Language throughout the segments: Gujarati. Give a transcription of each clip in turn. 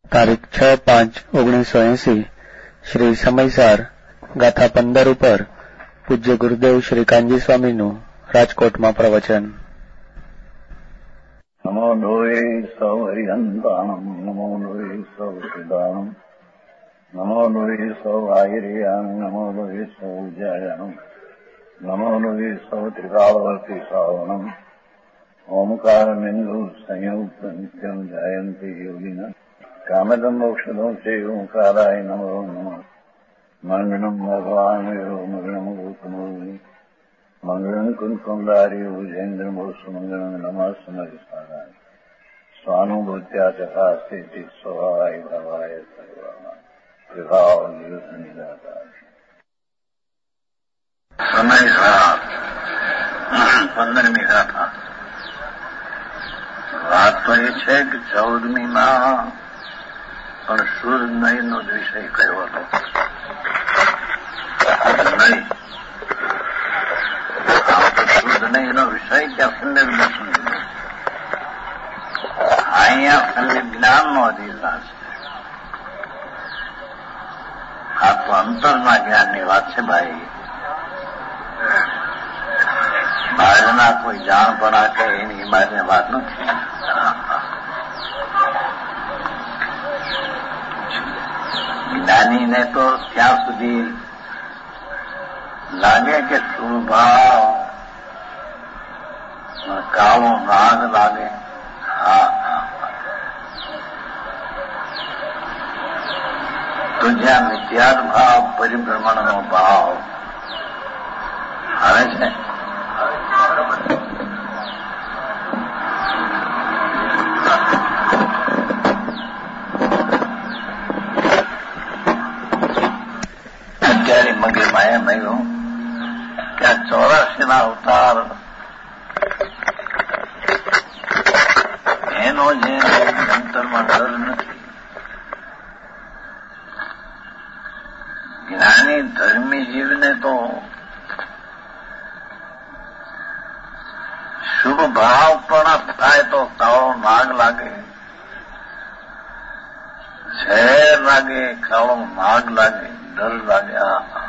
તારીખ 6/5/1980 શ્રી સમયસાર ગાથા 15 ઉપર પૂજ્ય ગુરુદેવ શ્રી કાનજી સ્વામીનું રાજકોટમાં પ્રવચન. નમો લોહે સૌ હરિહંતાણમ, નમો લોહે સૌ સિદ્ધાણમ, નમો લોહે સૌ આયર્યાણ, નમો લોહે સૌ જયાણમ, નમો લોહે સૌ ત્રિકાળવર્તી શ્રાવણમ, ઓમકાર બિંદુ સંયુક્ત નિત્યમ જયંતી યોગિના કામદમ મોક્ષદમ શ્રી ઓંકારાય નમો નમઃ. મંગળમ ભગવાન મંગળમ ગૌતમોની મંગળમ કુંકુમધારી ભુજેન્દ્રમોષ મંગળમ નમઃ સમરિસારાય સ્વાનુભૂત્યા ચકાસ્તે સ્વભાવાય ભાવાય સર્વમાં વિભાવ નિવૃત્ત નિરાતા. સમયસાર 15મી ગાથા. વાત તો એ છે કે 14મીમાં પણ શુદ્ધ નહીંનો જ વિષય કયો હતો. નહીં આમ તો શુદ્ધ નહીંનો વિષય ક્યાં સમ્યક દર્શન, અહીંયા સમ્યક જ્ઞાનનો અધિકાર છે. આ તો અંતરના જ્ઞાનની વાત છે ભાઈ. બહારના કોઈ જાણપણા કે એની બહારની વાત નથી. જ્ઞાનીને તો ત્યાં સુધી લાગે કે સ્વભાવ કાળો નાગ લાગે. તો જ્યાં મિથ્યાત્ ભાવ પરિભ્રમણનો ભાવ આવે છે, અત્યારે મગજમાં એમ આવ્યું કે આ 84ના અવતાર એનો જે અંતરમાં ડર નથી. જ્ઞાની ધર્મી જીવને તો શુભ ભાવ પણ થાય તો કાળો નાગ લાગે, ઝેર લાગે, કાળો નાગ લાગે, ડર લાગે.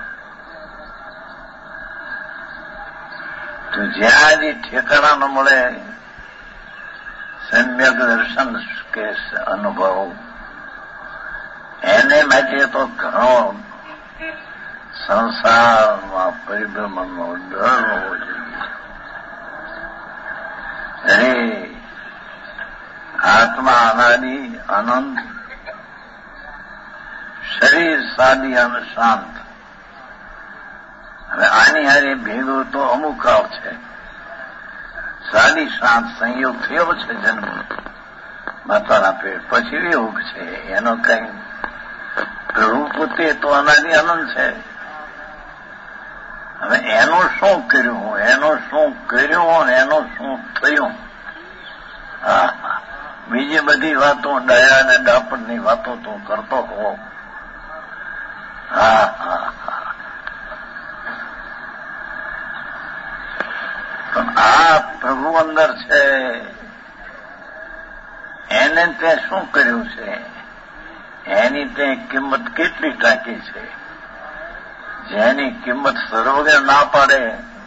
તો જ્યાં જે ઠેકાણા ન મળે સમ્યક દર્શન કે અનુભવ, એને માટે તો ઘણો સંસારમાં પરિભ્રમણનો ડર હોવો જોઈએ. અરે આત્મા અનાદિ અનંત, શરીર સાદી અને શાંત. હવે આની હારે ભેગો તો અમુક કાળ છે. સાદી શાંત સંયોગ થયો છે જન્મ માતાના પેટ, પછી વિયોગ છે. એનો કઈ પ્રભુ પોતે તો અનાદિ આનંદ છે. હવે એનું શું કર્યું, એનું શું કર્યું, એનું શું થયું, બીજી બધી વાતો દયા અને ડાપણની વાતો તો કરતો હોવો. તો આ પ્રભુ અંદર છે, એને તે શું કર્યું છે, એની તે કિંમત કેટલી ટાંકી છે, જેની કિંમત સર્વજ્ઞ ના પાડે.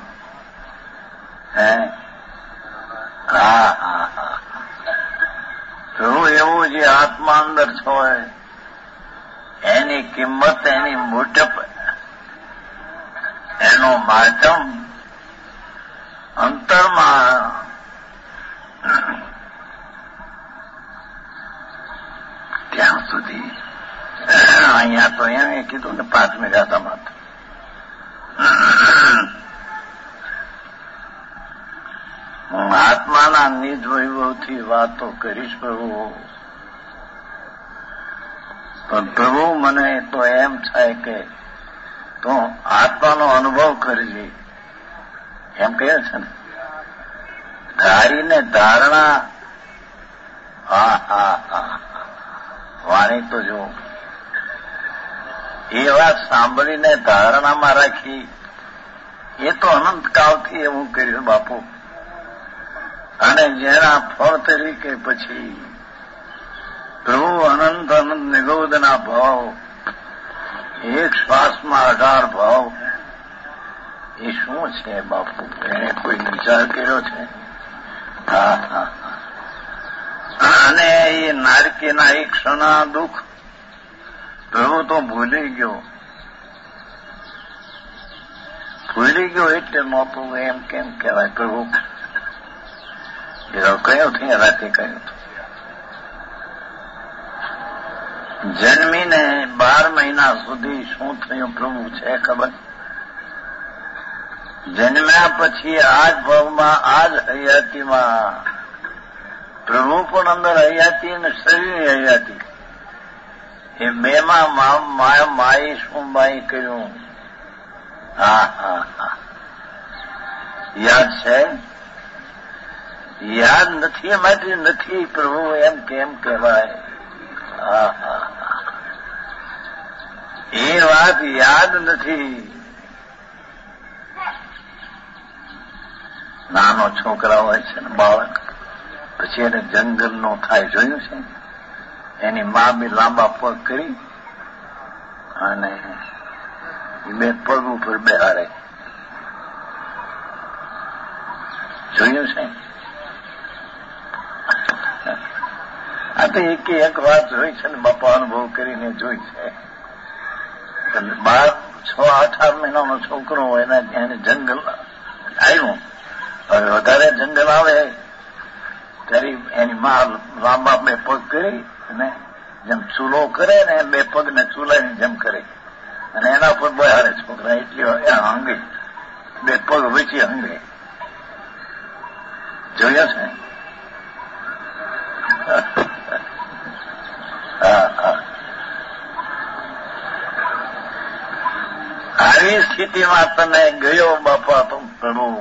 પ્રભુ એવું જે આત્મા અંદર હોય એની કિંમત, એની મોટપ, એનો માધ્યમ અંતરમાં ત્યાં સુધી. અહીંયા તો એમ કીધું ને 5મી ગાથામાં હું આત્માના નિજ વૈભવથી વાતો કરીશ પ્રભુ. પણ પ્રભુ મને તો એમ થાય કે તું આત્માનો અનુભવ કરજે, એમ કહે છે ને. ધારીને ધારણા, વાણી તો જો એ વાત સાંભળીને ધારણામાં રાખી, એ તો અનંતકાળથી એવું કર્યું બાપુ. અને જેના ફળ તરીકે પછી પ્રભુ અનંત અનંત નિગોદના ભાવ, એક શ્વાસમાં 18 ભાવ, એ શું છે બાપુ? એને કોઈ વિચાર કર્યો છે? હા હા. અને એ નારકીના એક ક્ષણના દુઃખ પ્રભુ તો ભૂલી ગયો એટલે નહોતું એમ કેમ કહેવાય? પ્રભુ કયું થયું? રાતે કયું જન્મીને 12 મહિના સુધી શું થયું પ્રભુ છે ખબર? જન્મ્યા પછી આ જ ભાવમાં, આ જ હયાતીમાં પ્રભુ પણ અંદર હયાતી અને શરીર હયાતી, એ બેમાં માએ શું બાઈ કર્યું? હા હા હા. યાદ છે? યાદ નથી માટે નથી પ્રભુ એમ કેમ કહેવાય? હા હા. એ વાત યાદ નથી. નાનો છોકરા હોય છે ને બાળક, પછી એને જંગલનો થાય જોયું છે? એની મા બી લાંબા પગ કરી અને બે પગ ઉપર બેહાડે, જોયું છે? આ તો એક વાત જોઈ છે ને બાપા, અનુભવ કરીને જોઈ છે. 6-8 મહિનાનો છોકરો હોય એને જંગલ આવ્યું, હવે વધારે જંગલ આવે ત્યારે એની મા લાંબા બે પગ કરી અને જેમ ચૂલો કરે ને 2 પગને ચૂલાની જેમ કરે અને એના પર બહારે છોકરા એટલી હંગે, 2 પગ વચ્ચે હંગે, જોયા છે? આવી સ્થિતિમાં તને ગયો બાપા તો પ્રભુ,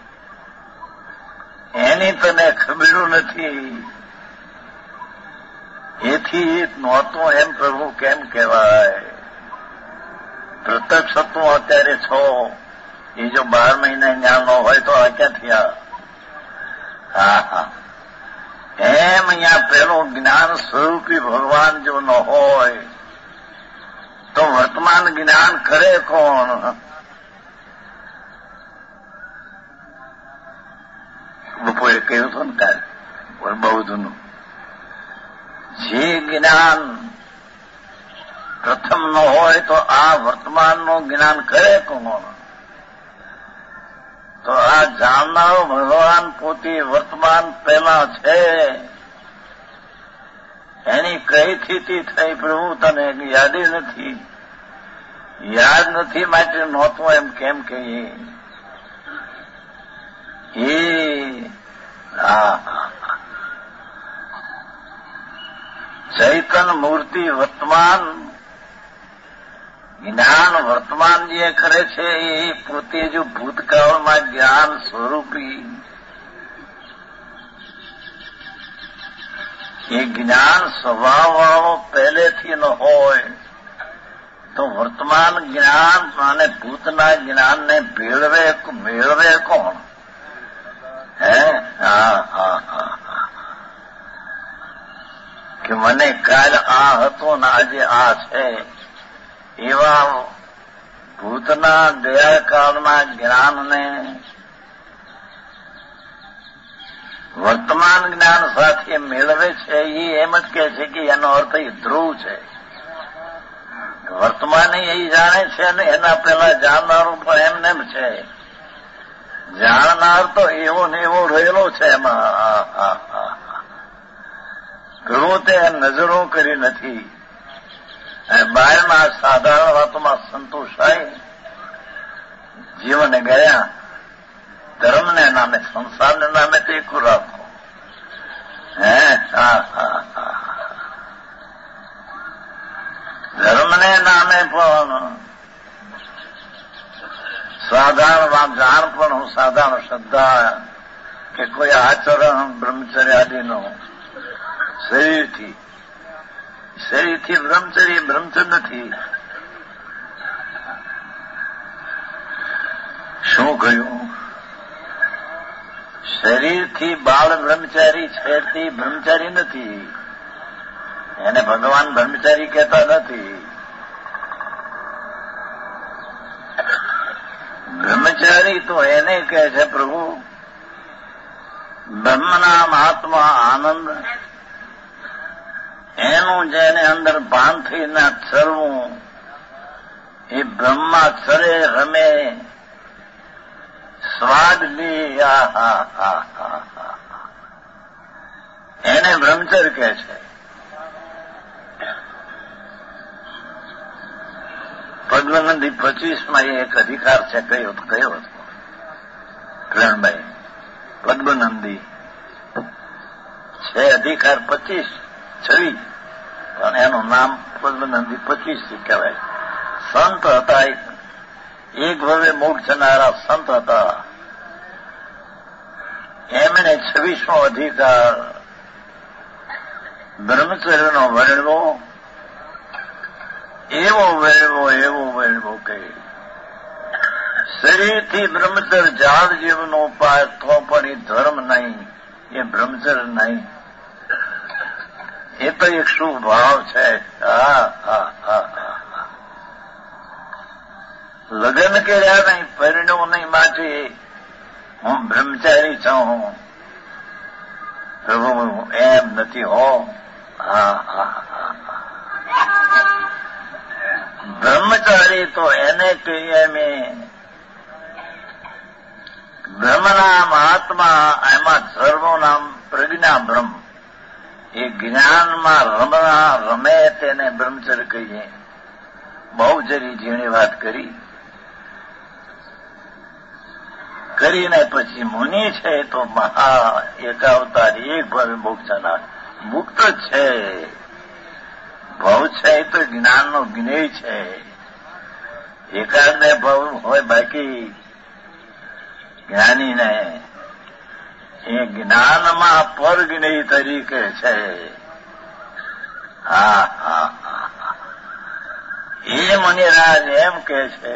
એની તને ખબર નથી. એથી નહોતું એમ પ્રભુ કેમ કહેવાય? પ્રત્યક્ષ હતું અત્યારે છો, એ જો 12 મહિના જ્ઞાન ન હોય તો આ ક્યાં થયા? હા હા. એમ અહીંયા પેલું જ્ઞાન સ્વરૂપી ભગવાન જો ન હોય તો વર્તમાન જ્ઞાન કરે કોણ? બપોરે કહ્યું હતું ને ત્યારે બૌદ્ધનું, જે જ્ઞાન પ્રથમ ન હોય તો આ વર્તમાનનું જ્ઞાન કરે કોણ? તો આ જાણનારો ભગવાન પોતે વર્તમાન પહેલા છે. એની કઈ સ્થિતિ થઈ પ્રભુ તને યાદ નથી? યાદ નથી માટે નહોતું એમ કેમ કહીએ? ચૈતન મૂર્તિ વર્તમાન જ્ઞાન, વર્તમાન જે કરે છે એ પોતે જો ભૂતકાળમાં જ્ઞાન સ્વરૂપી, એ જ્ઞાન સ્વભાવવાળો પહેલેથી ન હોય તો વર્તમાન જ્ઞાન અને ભૂતના જ્ઞાનને મેળવે કોણ? હે? હા હા હા. કે મને કાલ આ હતો ને આજે આ છે, એવા ભૂતના ગયા કાળના જ્ઞાનને વર્તમાન જ્ઞાન સાથે મેળવે છે. એ એમ જ કહે છે કે એનો અર્થ એ ધ્રુવ છે. વર્તમાન એ જાણે છે ને એના પેલા જાણનારું પણ એમને એમ છે. જાણનાર તો એવો ને એવો રહેલો છે એમાં. ઘણું તે નજરો કરી નથી. બહારના સાધારણ વાતોમાં સંતોષાય જીવને ગયા. ધર્મને નામે, સંસારને નામે તો એકું રાખો. ધર્મને નામે પણ સાધારણ જાણ પણ સાધારણ શ્રદ્ધા કે કોઈ આચરણ બ્રહ્મચર્ય આદિનો શરીરથી બ્રહ્મચર્ય નથી. શું કહ્યું? શરીરથી બાળ બ્રહ્મચારી છે તે બ્રહ્મચારી નથી. એને ભગવાન બ્રહ્મચારી કહેતા નથી. બ્રહ્મચારી તો એને કહે છે પ્રભુ બ્રહ્મના મહાત્મા આનંદ એનું જેને અંદર ભાન થઈને ચરવું એ બ્રહ્માક્ષરે રમે સ્વાદ લે એને બ્રહ્મચર કહે છે. પદ્મનંદી 25માં એક અધિકાર છે કયો હતો કિરણભાઈ? પદ્મનંદી છે અધિકાર 26 પણ એનું નામ પદ્મનંદી 25 કહેવાય. સંત હતા, એક ભવે મોક્ષ જનારા સંત હતા. એમણે 26મો અધિકાર બ્રહ્મચર્યનો વર્ણવો, એવો વર્ણવો કે શરીરથી બ્રહ્મચર ઝાડ જીવનો ઉપાય તો પણ એ ધર્મ નહીં, એ બ્રહ્મચર નહીં. એ તો એક શુભ ભાવ છે. લગ્ન કર્યા નહીં, પરિણ્યો નહીં, માટે હું બ્રહ્મચારી છું. પ્રભુ એમ નથી હો. બ્રહ્મચારી તો એને કહીએ મેં બ્રહ્મના મહાત્મા, એમાં સર્વનું નામ પ્રજ્ઞા બ્રહ્મ. એ જ્ઞાનમાં રમે તેને બ્રહ્મચર્ય કહીએ. બહુ જરી ઝીણી વાત કરીને પછી મુનિ છે તો મહા એકાવતારી, એક ભવે મોક્ષના મુક્ત છે. ભવ છે એ તો જ્ઞાનનો જ્ઞેય છે. એકાદ ને ભવ હોય, બાકી જ્ઞાનીને એ જ્ઞાનમાં પરજ્ઞેય તરીકે છે. એ મુનિરાજ એમ કે છે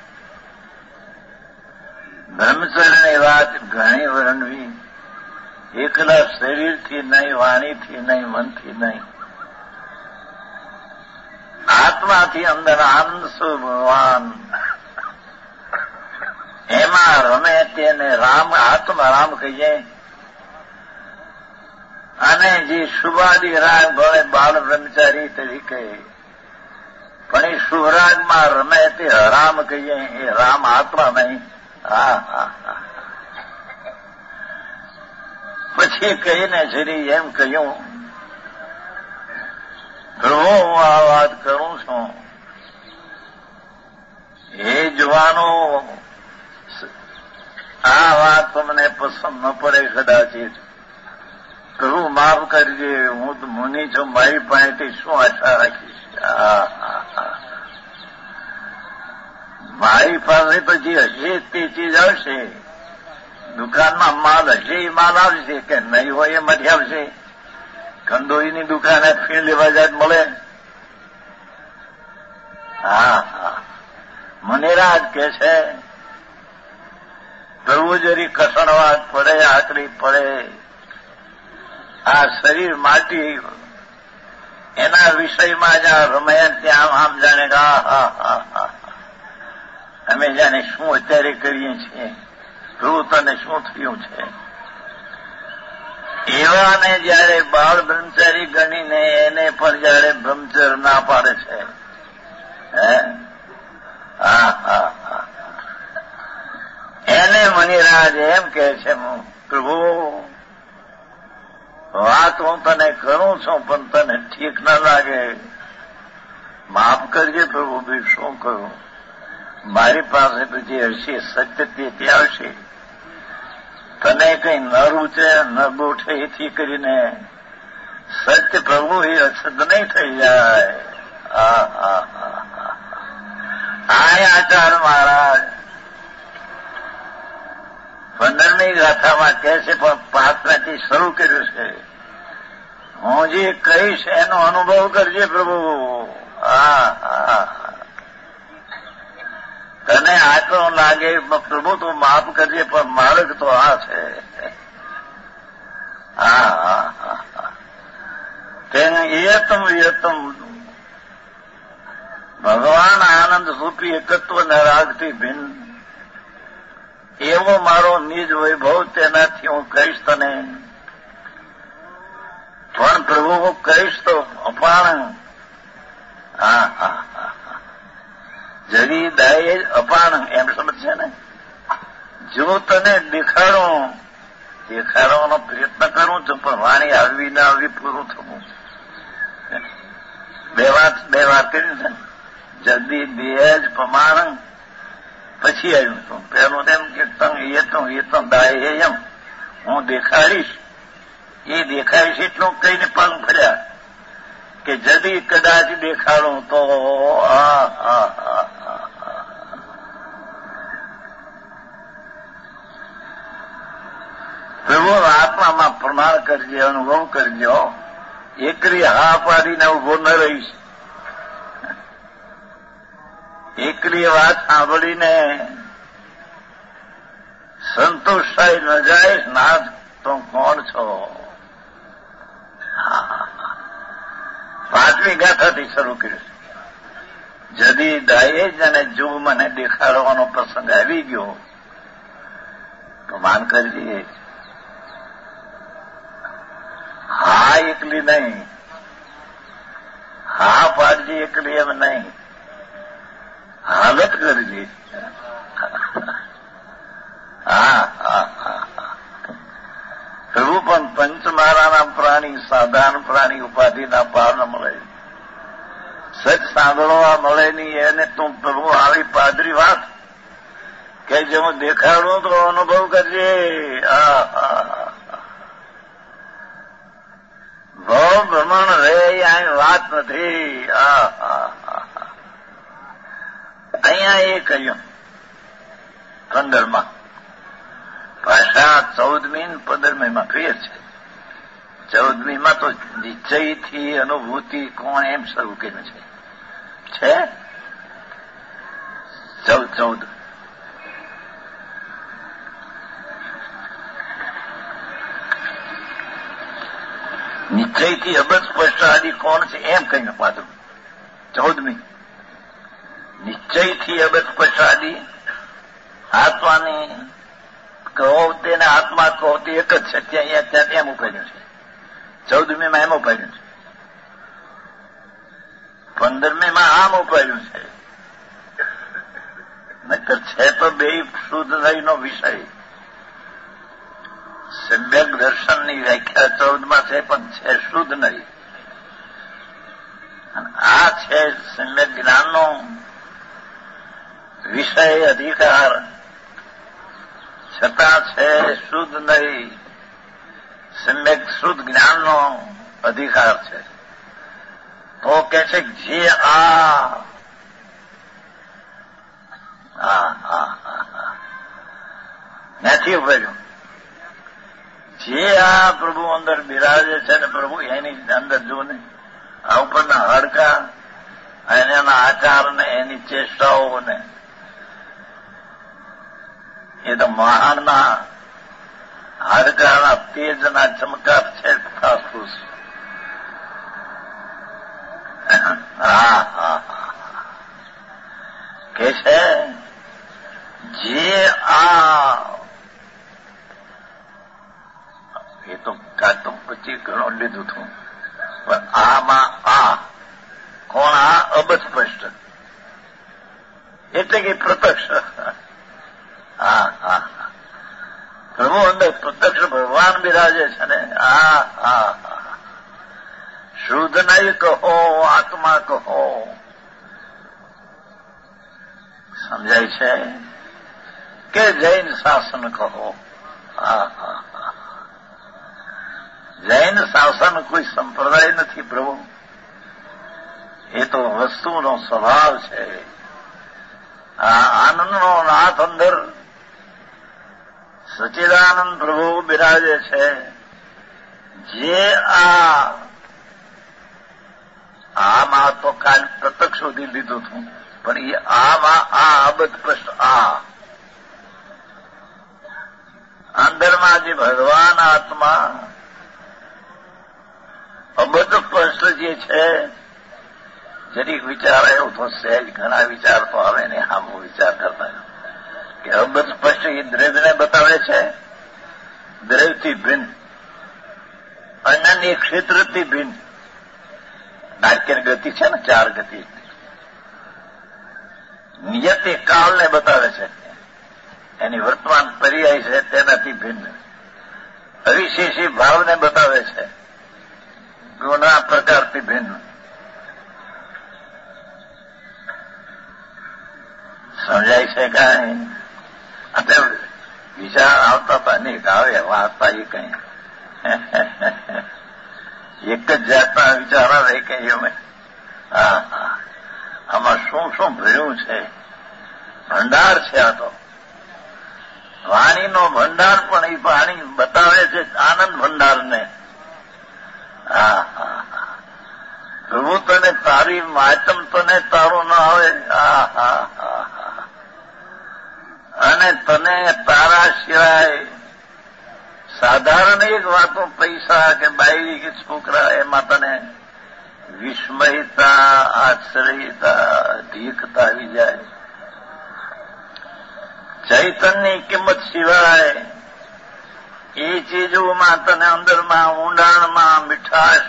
બ્રહ્મચર્યની વાત ઘણી વર્ણવી, એકલા શરીરથી નહીં, વાણીથી નહીં, મનથી નહીં, આત્માથી અંદર આનંદ ભગવાન એમાં રમે તેને રામ, આત્મારામ કહીએ. અને જે શુભાદિ રાગ ભવે બાળ બ્રહ્મચારી તરીકે, પણ એ શુભરાગમાં રમે તે હરામ કહીએ. એ રામ આત્મા નહીં. પછી કહીને જરી એમ કહ્યું પ્રભુ હું આ વાત કરું છું, એ જવાનો આ વાત તમને પસંદ ન પડે કદાચિત. પ્રભુ માફ કરજે, હું તો મુનિ છું, મારી પાસેથી શું આશા રાખીશ? મારી પાસે તો જે હશે તે ચીજ આવશે, દુકાનમાં માલ હશે એ માલ આવશે, કે નહીં હોય એ મળી આવશે. કંદોઈની દુકાને ફીણ લેવા જાય મળે. મુનિરાજ કે છે પ્રભુ જરી કસણવાદ પડે, આકરી પડે. આ શરીર માટી એના વિષયમાં જ્યાં રમે ત્યાં આમ જાણે અમે જાણે શું અત્યારે કરીએ છીએ, પ્રભુ તને શું થયું છે? એવાને જયારે બાળ બ્રહ્મચારી ગણીને એને પણ જયારે બ્રહ્મચર ના પાડે છે. એને મુનિરાજ એમ કે છે પ્રભુ વાત હું તને કરું છું પણ તને ઠીક ના લાગે, માફ કરજે પ્રભુ. બી શું કરું? મારી પાસે તો જે હશે સત્ય તે આવશે. તને કઈ ન રૂચે ન ગોઠે એથી કરીને સત્ય પ્રભુ એ અછત નહીં થઈ જાય. આચાર મહારાજ 15મી ગાથામાં કહે છે, પણ 5માંથી શરૂ કર્યું છે. હું જે કહીશ એનો અનુભવ કરજે પ્રભુ. તને આંકડો લાગે પ્રભુ તો માફ કરજે, પણ માર્ગ તો આ છે. તેને એતમ વિયતમ ભગવાન આનંદ રૂપી એકત્વને રાગથી ભિન્ન એવો મારો નિજ વૈભવ તેનાથી હું કહીશ તને. પણ પ્રભુ હું કહીશ તો અપાણ. જરી દાય અપાણ એમ સમજશે ને. જો તને દેખાડવાનો પ્રયત્ન કરું છું પણ વાણી આવી ના આવી પૂરું થવું. બે વાત કરી છે. જલ્દી દેહ જ પ્રમાણ પછી આવ્યું હતું. પેલું એમ કે એ તો દાય એમ હું દેખાડીશ. એ દેખાડીશ એટલું કઈને પગ ફર્યા કે જદી કદાચ દેખાડું તો પ્રભુ આત્મામાં પ્રમાણ કરજે, અનુભવ કરજો. એકરી હા પાડીને ઉભો ન રહીશ. એકલી વાત સાંભળીને સંતોષ થાય ન જાય. નાથ તો કોણ છો? પાંચમી ગાથાથી શરૂ કર્યું. જદી દાયે જ અને જો મને દેખાડવાનો પ્રસંગ આવી ગયો તો માન કરજે. હા એકલી નહીં, હા પાડજે એકલી એમ નહીં, હાલત કરજે. પ્રભુ પણ પંચમારાના પ્રાણી, સાધારણ પ્રાણી, ઉપાધિના પાર ન મળે. સચ સાંભળવા મળે નહીં. એને તું પ્રભુ આવી પાદરી વાત કે જે હું દેખાડું તો અનુભવ કરજે. ભવ ભ્રમણ રે અહીં વાત નથી. અહીંયા એ કહ્યું 15માં. ભાષા 14મી 15મીમાં ફેર છે. 14મીમાં તો નિશ્ચયથી અનુભૂતિ કોણ એમ શરૂ કર્યું છે. 14 નિશ્ચયથી અબજ સ્પષ્ટ આદિ કોણ છે એમ કહીને પાછું 14મી. નિશ્ચયથી અબજ સ્પષ્ટ આદિ આત્માની કહો તેને આત્મા કહો તે એક જ છે. ત્યાં એમ ઉપાડ્યું છે. 14મીમાં એમ ઉપાડ્યું છે. 15મીમાં આમ ઉપાડ્યું છે. નહીતર છે તો બે શુદ્ધ નહીનો વિષય. સમ્યક દર્શનની વ્યાખ્યા 14માં છે પણ છે શુદ્ધ નહીં. આ છે સમ્યક જ્ઞાનનો વિષય અધિકાર, છતાં છે શુદ્ધ નહીં. સમ્યક શુદ્ધ જ્ઞાનનો અધિકાર છે. તો કે છે જે નથી ઉભર્યું. જે આ પ્રભુ અંદર બિરાજે છે ને પ્રભુ એની અંદર જો ને આ ઉપરના હાડકા અને એના આચાર ને એની ચેષ્ટાઓને એ તો મહાનના હાડકાના તેજના ચમકાર છે. કે છે જે એ તો કાટું પછી ઘણું લીધું હતું પણ આમાં કોણ? અબજ સ્પષ્ટ એટલે કે પ્રત્યક્ષ. પ્રભુ અંદર પ્રત્યક્ષ ભગવાન બિરાજે છે ને. શુદ્ધ નહીં કહો, આત્મા કહો. સમજાય છે કે જૈન શાસન કહો. જૈન શાસન કોઈ સંપ્રદાય નથી પ્રભુ. એ તો વસ્તુનો સ્વભાવ છે. આ આનંદનો નાથ અંદર સચ્ચિદાનંદ પ્રભુ બિરાજે છે. જે આમાં તો કાલ પ્રત્યક્ષ સુધી લીધું હતું પણ એ આમાં અબજ પ્રશ્ન અંદરમાં જે ભગવાન આત્મા અબજ સ્પષ્ટ જે છે જરીક વિચાર આવ્યો તો સહેજ ઘણા વિચાર તો આવે ને આમ વિચાર કરતા કે અબજ સ્પષ્ટ એ દ્રવ્યને બતાવે છે, દ્રવ્યથી ભિન્ન, અનન્ય ક્ષેત્રથી ભિન્ન. નાટ્યની ગતિ છે ને 4 ગતિ, નિયતિ કાળને બતાવે છે, એની વર્તમાન પર્યાય છે તેનાથી ભિન્ન. અવિશેષી ભાવને બતાવે છે, ગુણના પ્રકારથી ભિન્ન. સમજાય છે કાંઈ? અત્યારે વિચાર આવતા હતા નહીં, આવે વાંચતા એ કઈ એક જ જાતના વિચાર આવે કઈ અમે. આમાં શું શું ભર્યું છે, ભંડાર છે. આ તો વાણીનો ભંડાર, પણ એ વાણી બતાવે છે આનંદ ભંડારને. પ્રભુ તને તારી માતમ તને તારું ન આવે, અને તને તારા સિવાય સાધારણ એક વાતો, પૈસા કે બાયડી કે છોકરા, એમાં તને વિસ્મયતા, આશ્ચર્યતા, ધીકતા આવી જાય. ચૈતન્યની કિંમત સિવાય એ ચીજોમાં તને અંદરમાં ઊંડાણમાં મીઠાશ,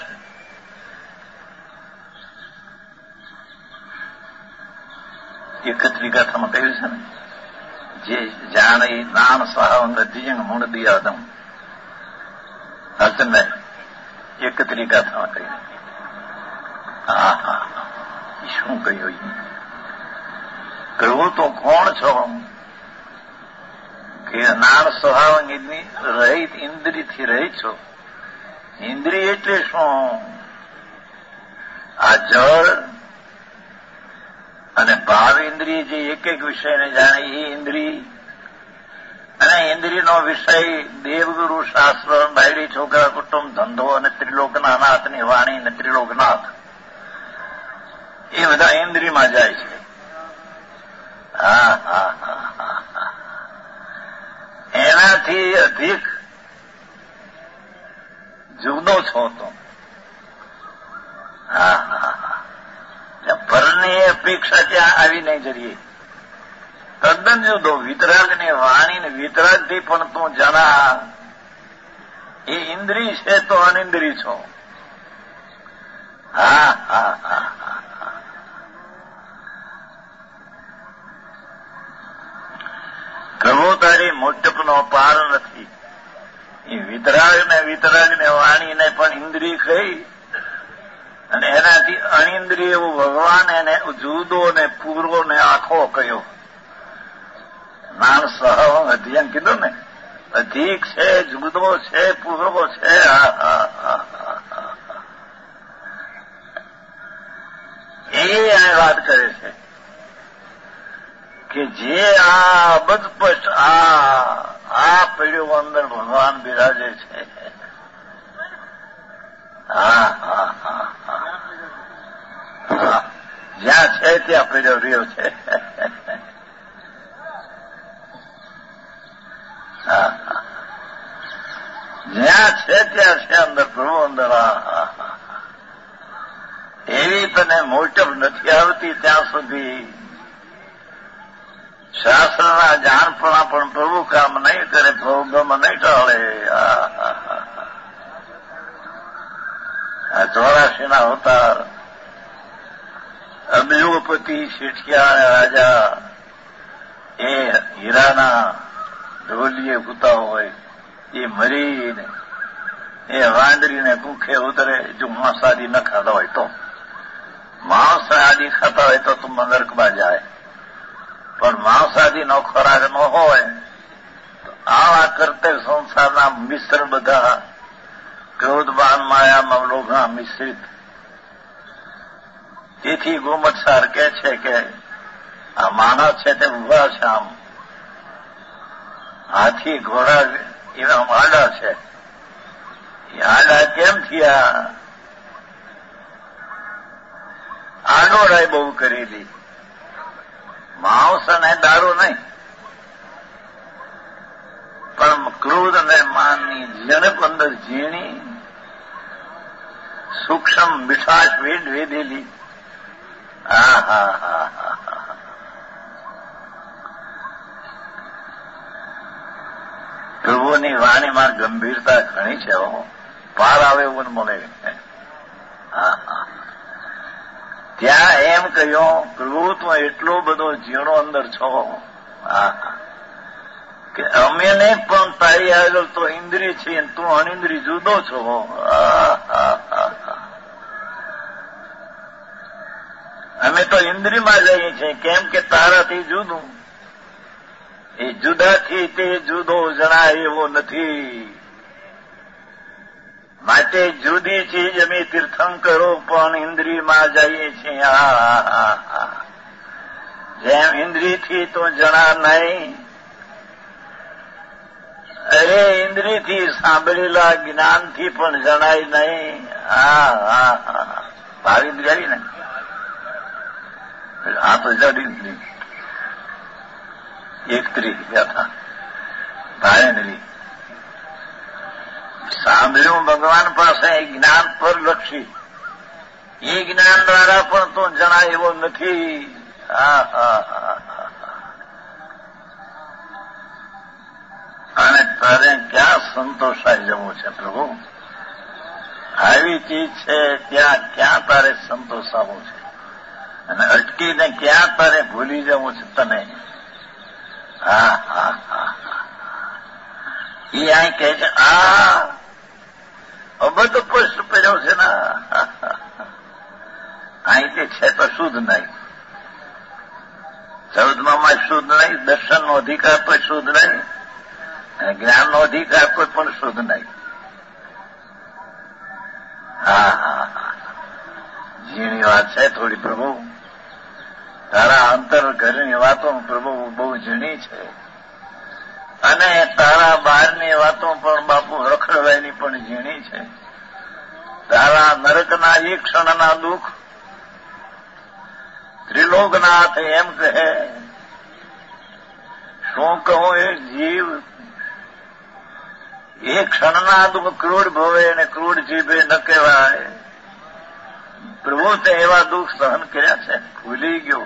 એકત્રી ગાથામાં કહ્યું છે ને, જે જાણે નાન સહાવંગ દિયંગ મુણદિયાદમ, અર્જુન એકત્રી ગાથામાં કહ્યું. શું કહ્યું? કહ્યું તો કોણ છો કે નાન સ્વભાવ રહિત ઇન્દ્રિયથી રહિત છો. ઇન્દ્રિય એટલે શું? આ જળ અને ભાવ ઇન્દ્રિય જે એક એક વિષયને જાણે એ ઇન્દ્રિય, અને ઇન્દ્રિયનો વિષય દેવગુરુ, શાસ્ત્ર, બાયડી, છોકરા, કુટુંબ, ધંધો અને ત્રિલોકના નાથની વાણી અને ત્રિલોકનાથ, એ બધા ઇન્દ્રિયમાં જાય છે. એનાથી અધિક જુદો છો તો. પરની અપેક્ષા ત્યાં આવી નહીં જરીએ, તદ્દન જુદો. વિતરાગની વાણી ને વિતરાગથી પણ તું જણા, એ ઇન્દ્રિય છે તો અનિન્દ્રિય છો. પ્રભુ તારી મોટપનો પાર નથી. એ વિતરાગને વાણીને પણ ઇન્દ્રિય કહી, અને એનાથી અનિન્દ્રિય એવું ભગવાન એને જુદો ને પૂરો ને આખો કહ્યો. નાન સહવ અધ્યયન કીધું ને, અધિક છે, જુદો છે, પૂરો છે. એ વાત કરે છે કે જે આ અબજસ્પષ્ટ આ પીડ્યો અંદર ભગવાન બિરાજે છે. જ્યાં છે ત્યાં પીડ્યો રહ્યો છે. જ્યાં છે ત્યાં છે અંદર પ્રભુ અંદર. એવી તને મોટપ નથી આવતી ત્યાં સુધી શાસ્ત્રના જાણપણા પણ પ્રભુ કામ નહીં કરે, પ્રભુ ગમ નહીં ટાળે. આ 84 અવતાર, અબજોપતિ શેઠિયા રાજા, એ હીરાના ઢોલીએ કૂતા હોય, એ મરીને એ વાંદરીને ભૂખે ઉતરે. જો માંસાદી ન ખાતા હોય તો, માંસાદી ખાતા હોય તો તું નરકમાં જાય, પણ માંસાદીનો ખોરાક ન હોય તો આવા કરતે સંસારના મિશ્ર બધા ક્રોધમાન માયામાં લોભના મિશ્રિત. તેથી ગોમતસાર કહે છે કે આ માનવ છે તે ઉભા છે, આમ હાથી ઘોડા એવા આડા છે. એ આડા કેમ થયા? આડોડાઈ બહુ કરેલી, માંસ અને દારૂ નહીં, પણ ક્રોધ અને માનની જણપ અંદર ઝીણી સૂક્ષ્મ મીઠાશ વેધેલી. પ્રભુની વાણીમાં ગંભીરતા ઘણી છે. પાર આવે એવું મને. ત્યાં એમ કહ્યું, પ્રભુ તું એટલો બધો ઝીણો અંદર છો કે અમે નહીં પણ તારી આગળ તો ઇન્દ્રિય છે, તું અનિન્દ્રિય જુદો છો. અમે તો ઇન્દ્રિયમાં જઈએ છીએ, કેમ કે તારાથી જુદું. એ જુદાથી તે જુદો જણાય એવો નથી. માટે જુદી ચીજ અમે તીર્થંકરો પણ ઇન્દ્રિયમાં જઈએ છીએ. જેમ ઇન્દ્રિયથી તો જણા નહીં. અરે ઇન્દ્રિયથી સાંભળેલા જ્ઞાનથી પણ જણાય નહીં. ભાવિન્દ્રિય ને આ તો જડી એક ત્રી હતા ભાવેન્દ્રી. સાંભળ્યું ભગવાન પાસે જ્ઞાન પર લક્ષી. એ જ્ઞાન દ્વારા પણ તો જણાય એવો નથી. અને તારે ક્યાં સંતોષાઈ જવું છે પ્રભુ? આવી ચીજ છે ત્યાં ક્યાં તારે સંતોષાવું છે? અને અટકીને ક્યાં તારે ભૂલી જવું છે તને? એ અહીં કહે છે અબધ પુષ્ટ પહેર્યો છે ને અહીં તે છે તો શુદ્ધ નહીં. 14માં શુદ્ધ નહીં, દર્શનનો અધિકાર પણ શુદ્ધ નહીં, અને જ્ઞાનનો અધિકાર પણ શુદ્ધ નહીં. ઝીણી વાત છે થોડી પ્રભુ. તારા અંતર ઘરની વાતો પ્રભુ બહુ ઝીણી છે, અને તારા બહારની વાતો પણ બાપુ રખડવાની પણ ઝીણી છે. તારા નરકના એક ક્ષણના દુઃખ ત્રિલોકનાથ એમ કહે. શું કહું? એ જીવ એક ક્ષણના દુઃખ ક્રૂડ ભવે અને ક્રૂડ જીભે ન કહેવાય. પ્રભુ તે એવા દુઃખ સહન કર્યા છે, ભૂલી ગયો.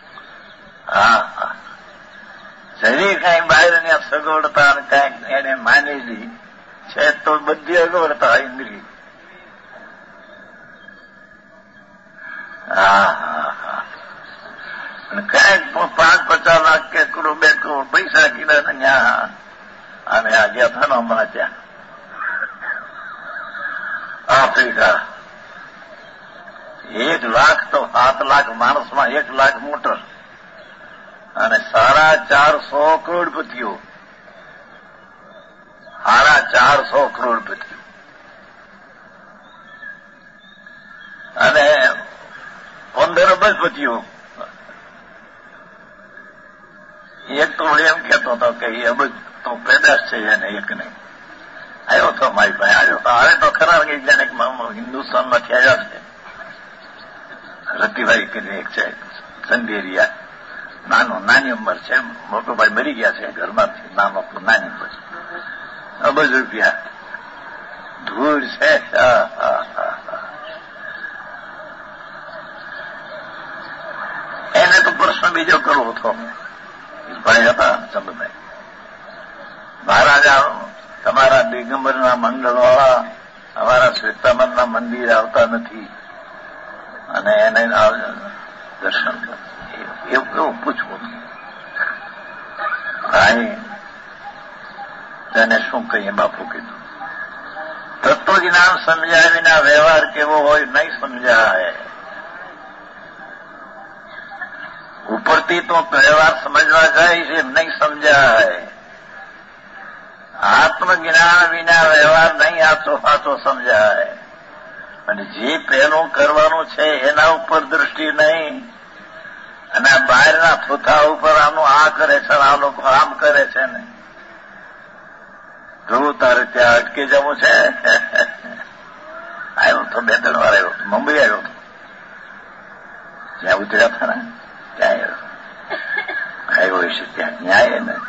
જરી કઈ બહારની સગવડતા કઈક એને માનેલી છે તો બધી અગવડતા ઇન્દ્રિય. કઈક 5-50 લાખ કે કરોડ 2 કરોડ પૈસા કીધા ને ત્યાં. અને આ ગયા હતા ને હમણાં ત્યાં આફ્રિકા. 1 લાખ તો 7 લાખ માણસમાં 1 લાખ મોટર અને 450 કરોડપતિઓ. 450 કરોડપતિઓ અને 15 અબજપતિઓ. એક તો એમ કહેતો હતો કે એ અબજ તો પેદાશ છે એને એક નહીં. આવ્યો તો મારી પાસે આવ્યો તો હવે તો ખરા જાણે હિન્દુસ્તાનમાંથી આવ્યા છે. રતિભાઈ કરીને એક છે સંધેરિયા, નાની ઉંમર છે, મોટો ભાઈ મરી ગયા છે ઘરમાંથી, નામ આપણું નાની ઉંમર છે. અબજ રૂપિયા ધૂળ છે. એને તો પ્રશ્ન બીજો કરવો હતો. ભાઈ હતા ચંદ્રભાઈ, મહારાજા તમારા દિગંબરના મંડળવાળા અમારા શ્વેતાંબરના મંદિર આવતા નથી અને એને દર્શન એવું પૂછવું. ભાઈ તેને શું કહીએ બાપુ કીધું, તત્વજ્ઞાન સમજાય વિના વ્યવહાર કેવો હોય નહીં સમજાય. ઉપરથી તો વ્યવહાર સમજવા જાય છે નહીં સમજાય. આત્મજ્ઞાન વિના વ્યવહાર નહીં આચો સમજાય. અને જે પહેલું કરવાનું છે એના ઉપર દૃષ્ટિ નહીં, અને આ બહારના થૂથા ઉપર આનું આ કરે છે, આ લોકો આમ કરે છે ને. જોવું તારે ત્યાં અટકી જવું છે. આવ્યો તો 2-3 વાર આવ્યો, મુંબઈ આવ્યો હતો, જ્યાં ઉતર્યા હતા ને ત્યાં આવ્યો હશે ત્યાં ન્યાય ને.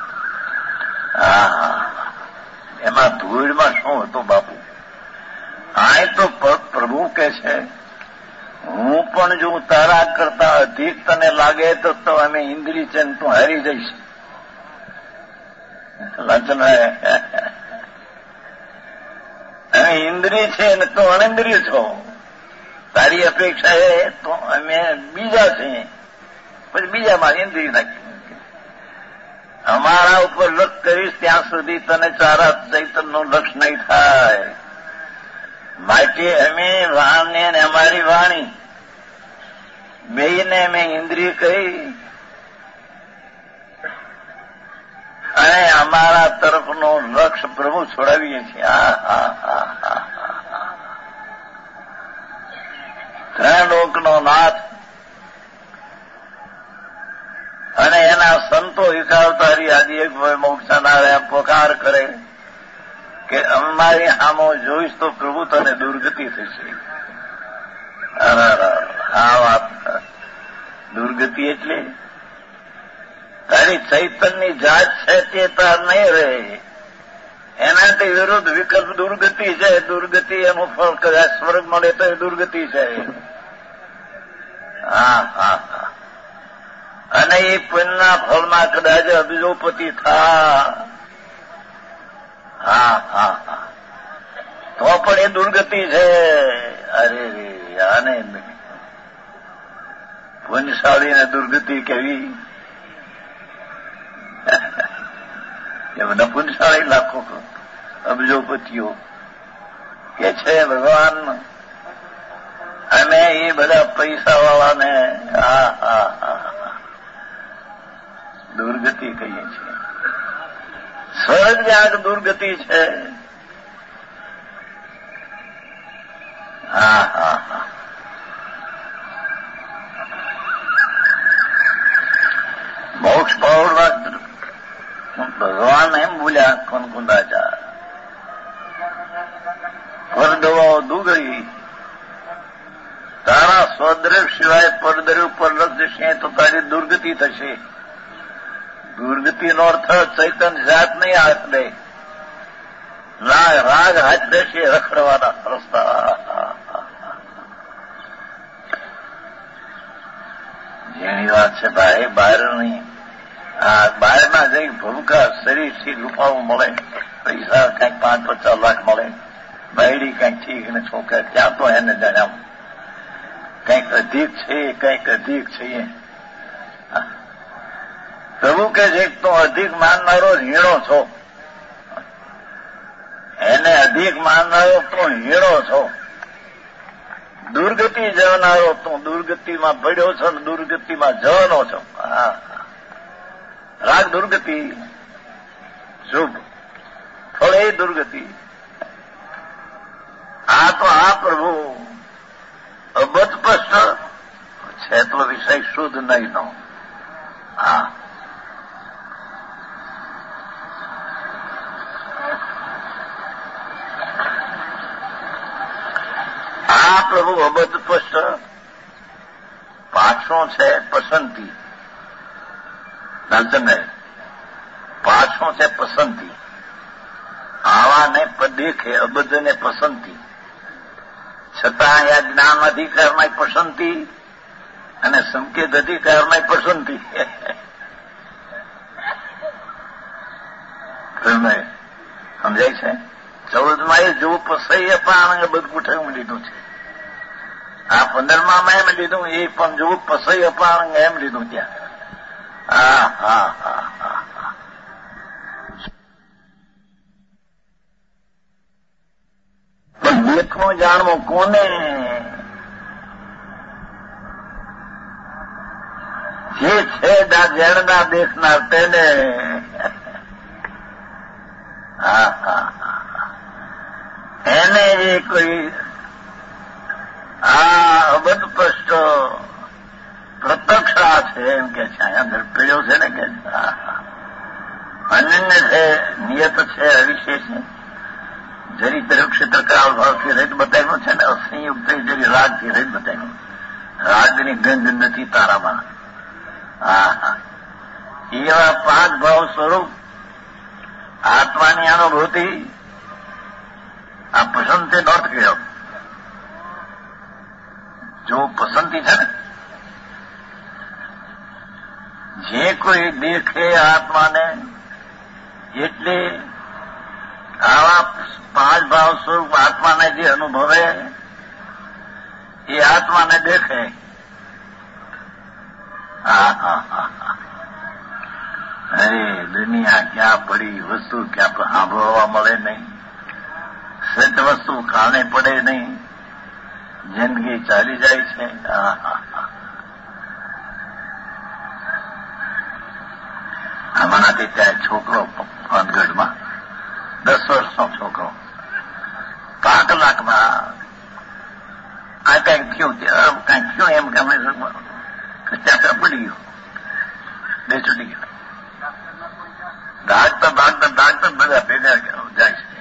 એમાં ધૂળમાં શું હતું બાપુ? આ તો પ્રભુ કહે છે, હું પણ જો તારા કરતા અધિક તને લાગે તો અમે ઇન્દ્રિય છે ને તું હારી જઈશ. લચન અમે ઇન્દ્રિય છે ને તું અનિન્દ્રિય છો. તારી અપેક્ષા એ તો અમે બીજા છીએ, પછી બીજામાં ઇન્દ્રિય નાખી. અમારા ઉપર લક્ષ કરીશ ત્યાં સુધી તને ચારા ચૈતનનું લક્ષ નહીં થાય. માટે અમે વાણને અને અમારી વાણી બેયને અમે ઇન્દ્રિય કહી અને અમારા તરફનું લક્ષ પ્રભુ છોડાવીએ છીએ. ત્રણ લોકનો નાથ અને એના સંતો હિકાવતારી આદિ એક મોક્ષનારાયણ પોકાર કરે કે અમારી સામો જોઈશ તો પ્રભુ તને દુર્ગતિ થશે. આ વાત દુર્ગતિ એટલે તારી ચૈતનની જાત છે તે તાર નહીં રહે. એનાથી વિરુદ્ધ વિકલ્પ દુર્ગતિ છે. દુર્ગતિ એનું ફળ કદાચ સ્વર્ગ મળે તો એ દુર્ગતિ છે. અને એ પુણ્યના ફળમાં કદાચ અબજોપતિ થા તો પણ એ દુર્ગતિ છે. અરે આને પુણ્યશાળીને દુર્ગતિ કેવી? એ બધા પુણ્યશાળી લાખો અબજોપતિઓ કે છે ભગવાન, અમે એ બધા પૈસાવાળાને દુર્ગતિ કહીએ છીએ. સ્વર્ગ જ્યાં દુર્ગતિ છે. મોક્ષ પાવડવા ભગવાન એમ બોલ્યા કુંકુંદાચાર, પરદવાઓ દુગઈ તારા સ્વદ્રવ સિવાય પરદ્રવ પર લક્ષશે તો તારી દુર્ગતિ થશે. દુર્ગતિનો અર્થ ચૈતન જાત નહીં હાથ દે, રાગ હાથ દેશે રખડવાના રસ્તા. જેની વાત છે ભાઈ, બહાર નહીં. બહારમાં જઈ ભૂકા શરીરથી રૂપાવું મળે, પૈસા કંઈક 5-50 લાખ મળે, બાયડી કંઈક ઠીક ને છોકરા ત્યાં તો એને જાણ્યા કંઈક અધિક છે, કંઈક અધિક છે. પ્રભુ કે છે તો અધિક માનનારો હીણો છો. એને અધિક માનનારો તો હીણો છો. દુર્ગતિ જવનારો તો દુર્ગતિમાં પડ્યો છો ને દુર્ગતિમાં જવાનો છો. રાગ દુર્ગતિ, શુભ ફળ એ દુર્ગતિ. આ પ્રભુ અબધસ્પષ્ટ છે તો વિષય શુદ્ધ નહીં નો. આ પ્રભુ અબધસ્પષ્ટ. પાછો છે પસંદગી. નાલચંદ પાછો છે પસંદગી. આવાને દેખે અબધને પસંદગી. છતાં આ જ્ઞાન અધિકારમાં પસંદગી અને સંકેત અધિકારમાં પસંદગી. સમજાય છે? 14માં એ જો પસૈએ પણ બધું ઉઠાવી લીધું છે. આ 15માં એમ લીધું, એ પણ જો પસૈએ પણ એમ લીધું ત્યાં. પણ દેખવું જાણવું કોને? જે છે જણના દેખનાર તેને. એને જે કોઈ અબધસ્પષ્ટ પ્રત્યક્ષા છે એમ કે છે. અહીંયા પીળ્યો છે ને કે અનન્ય છે, નિયત છે, અવિશેષ છે. જરી તરફ ક્ષેત્ર કાળ ભાવથી રહિત બતાવ્યું છે ને અસંયુક્ત જરી રાગથી રહિત બતાવ્યું. રાગની ગંધ નથી તારામાં. એવા 5 ભાવ સ્વરૂપ આત્માની અનુભૂતિ આ પસંદ તે નોંધ ગયો. જો પસંદગી છે ને, જે કોઈ દેખે આત્માને એટલે આવા પાંચ ભાવ સ્વરૂપ આત્માને જે અનુભવે એ આત્માને દેખે. અરે દુનિયા ક્યાં પડી, વસ્તુ ક્યાં સાંભળવા મળે નહીં, સજ વસ્તુ કાને પડે નહીં, જિંદગી ચાલી જાય છે. આમાંનાથી ત્યાં છોકરો પાનગઢમાં 10 વર્ષનો છોકરો 5 લાખમાં આ કંઈક થયું એમ ગમે ત્યાં પડી ગયો, બે છૂટી ગયો. ડાક્ટર બધા ભેગા જાય છે.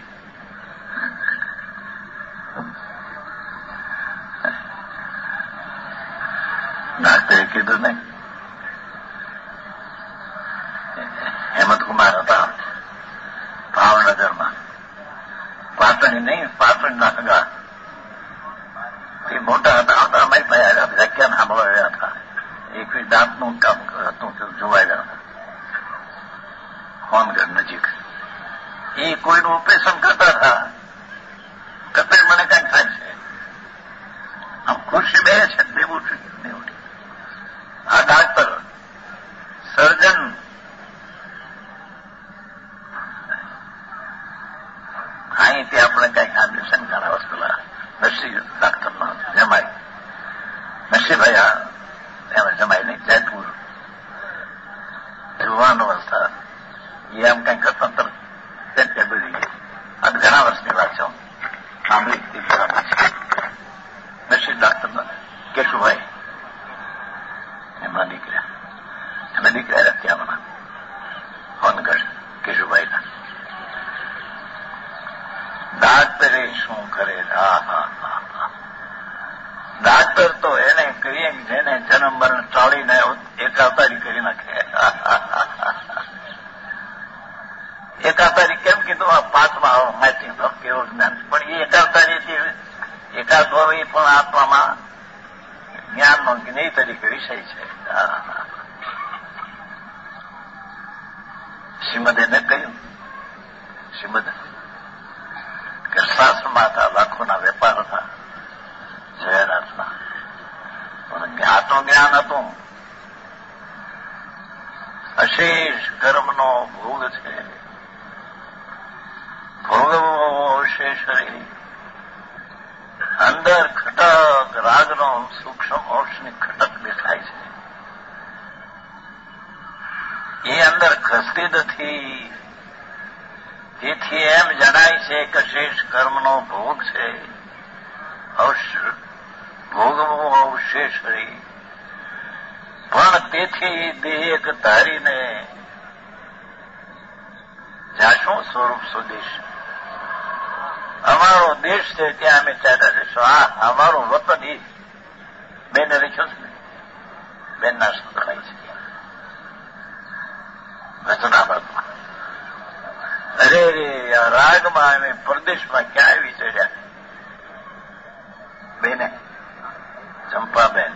ડાક્ટરે કીધું નહીં. હેમંતકુમાર હતા ભાવનગરમાં, પાટણ નહીં, પાટણના સગા. એ મોટા હતા, અમારી પાસે આવ્યા, વ્યાખ્યાન સાંભળવા રહ્યા હતા. એક દાંતનું કામ હતું, જોવાયેલા હતા હોનગઢ નજીક. એ કોઈનું ઓપરેશન કરતા હતા. કપેલ મને કંઈક થાય છે, આમ ખુરશી બે છે, દેવું છે. આ ડાક્ટર સર્જન અહીંથી આપણે કંઈક આદેશન કરાવસ પેલા નરસિંહ ડાક્ટરનો જમાઈ, નરસિંહભાઈ એમાં જમાઈ નહીં, જયપુર જોવાનો વરસાદ એ આમ કંઈક સ્વતંત્ર બધી ગઈ. આ ઘણા વર્ષની વાત છે, સાંભળી બરાબર છે. નરસિંહ ડાક્ટર કેશુભાઈ એમાં નીકળ્યા, એમાં નીકળ્યા ત્યાંના હોનગઢ કેશુભાઈના. ડાક્ટરે શું કરે, ડાક્ટર તો એને કહીએ જેને જન્મ મરણ ટાળીને એકાવતારી કરી નાખે. એકાવતારી કેમ કીધું? આ 5મા માહિતી કેવો જ્ઞાન, પણ એ એકાવતારી એકાદ હોય પણ આત્મામાં જ્ઞાનનો જ્ઞેય તરીકે વિષય છે. શ્રીમદ એને કહ્યું, શ્રીમદ કે શાસ્ત્રમાં હતા, લાખોના વેપાર હતા જયનાથના, પણ આત્મ જ્ઞાન હતું. અશેષ કર્મનો ભોગ છે, ભોગવો અશેષ હરી. અંદર ખટક રાગનો સૂક્ષ્મ મોક્ષની ખટક દેખાય છે, એ અંદર ખસતી નથી. તેથી એમ જણાય છે કે શેષ કર્મનો ભોગ છે, ભોગવો અવશેષ હરી. પણ તેથી દેહ ધારીને જાશું સ્વરૂપ સ્વદેશ. અમારો દેશ છે ત્યાં અમે ચાલ્યા જઈશું. અમારું વતન એ બેન લખ્યું છે, બેનના સુધરાય છે વચનામૃતમાં. અરે આ રાગમાં અમે પરદેશમાં ક્યાં આવી ચડ્યા. બેને ચંપાબેન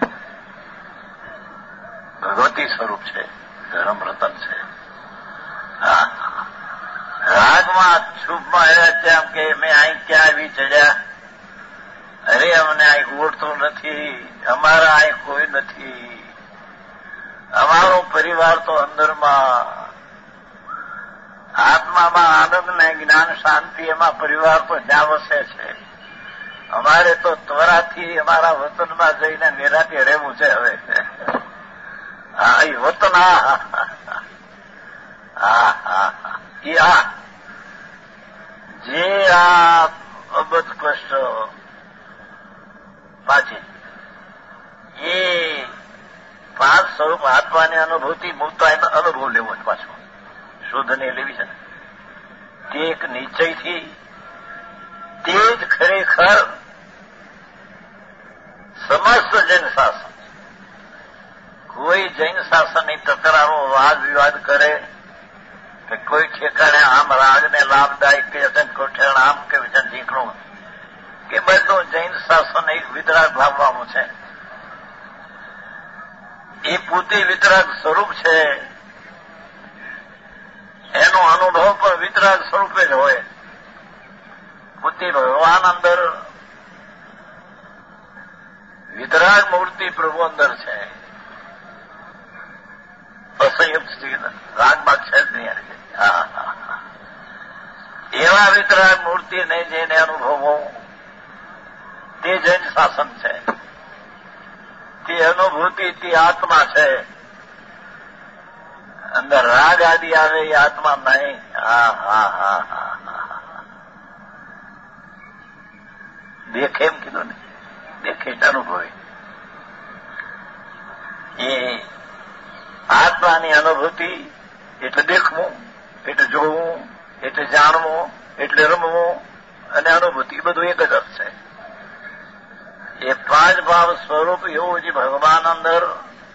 ભગવતી સ્વરૂપ છે, ધર્મ રતન છે. હા, રાગમાં શુભમાં આવ્યા તેમ કે મેં અહીં ક્યાં આવી ચડ્યા. અરે અમને અહીં ઓળતું નથી, અમારા અહીં કોઈ નથી. અમારો પરિવાર તો અંદરમાં આત્મામાં આનંદ ને જ્ઞાન શાંતિ, એમાં પરિવાર તો જ્યાં વસે છે. અમારે તો ત્વરાથી અમારા વતનમાં જઈને નિરાતે રહેવું છે હવે. હા, એ વતન જે આ અબધ કષ્ટ પાછી એ 5 સ્વરૂપ આત્માની અનુભૂતિ મુક્ત અનુભવ લેવો છે. પાછો શોધને લેવી છે ને તે એક નિશ્ચયથી, તે જ ખરેખર સમસ્ત જૈન શાસન. કોઈ જૈન શાસનની તકરારો વાદ વિવાદ કરે કે કોઈ ઠેકાણે આમ રાગને લાભદાયક કે કોઈ ઠેકાણે આમ કે વિચાર નીકળવું કે બધું જૈન શાસન એક વિતરાગ લાવવાનું છે. એ પોતે વિતરાગ સ્વરૂપ છે, એનો અનુભવ પણ વિતરાગ સ્વરૂપે જ હોય. પોતે ભગવાન અંદર, વિતરાગ મૂર્તિ પ્રભુ અંદર છે, અસંયુક્ત રાગબાગ છે જ નહીં. એવા વિતરાગ મૂર્તિને જેને અનુભવો તે જૈન શાસન છે. તે અનુભૂતિ તે આત્મા છે. અંદર રાગ આદિ આવે એ આત્મા નહીં. દેખે એમ કીધું ને, દેખે એટલે અનુભવે. એ આત્માની અનુભૂતિ એટલે દેખવું, એટલે જોવું, એટલે જાણવું, એટલે રમવું અને અનુભૂતિ બધું એક જ અર્થ છે. એ પાંચ ભાવ સ્વરૂપ એવું જે ભગવાન અંદર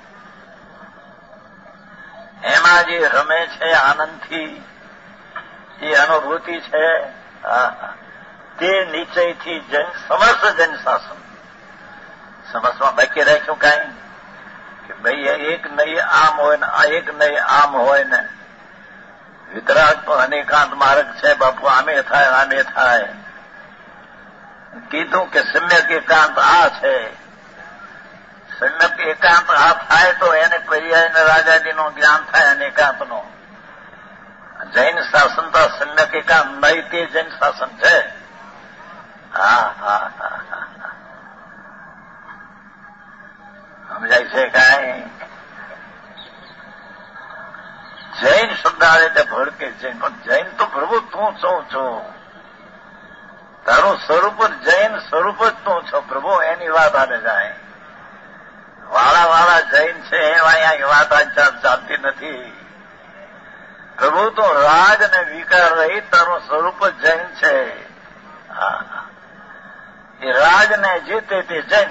એમાં જે રમે છે આનંદથી, એ અનુભૂતિ છે. તે નિશ્ચયથી જૈન સમસ્ત જૈન શાસન સમસ્તમાં બાકી રાખ્યું કાંઈ કે ભાઈ એક નહીં આમ હોય ને આ એક નહીં આમ હોય ને. વિતરાગ તો અનેકાંત માર્ગ છે બાપુ, આમે થાય આમે થાય. કીધું કે સમ્યક એકાંત આ છે. સમ્યક એકાંત આ થાય તો એને પર્યાયને રાજાજીનું જ્ઞાન થાય અનેકાંતનો. જૈન શાસન તો સમ્યક એકાંત નહીં, તે જૈન શાસન છે. સમજાય છે કાંઈ? જૈન શબ્દ આવે તે ભડકે જૈન, પણ જૈન તો પ્રભુ તું શું છો? તારું સ્વરૂપ જ જૈન સ્વરૂપ જ તું છો પ્રભુ, એની વાત આને જાય. વાળા જૈન છે એમાં વાત ચાલતી નથી. પ્રભુ તો રાગ ને વિકાર રહી તારું સ્વરૂપ જ જૈન છે. એ રાગ ને જીતે તે જૈન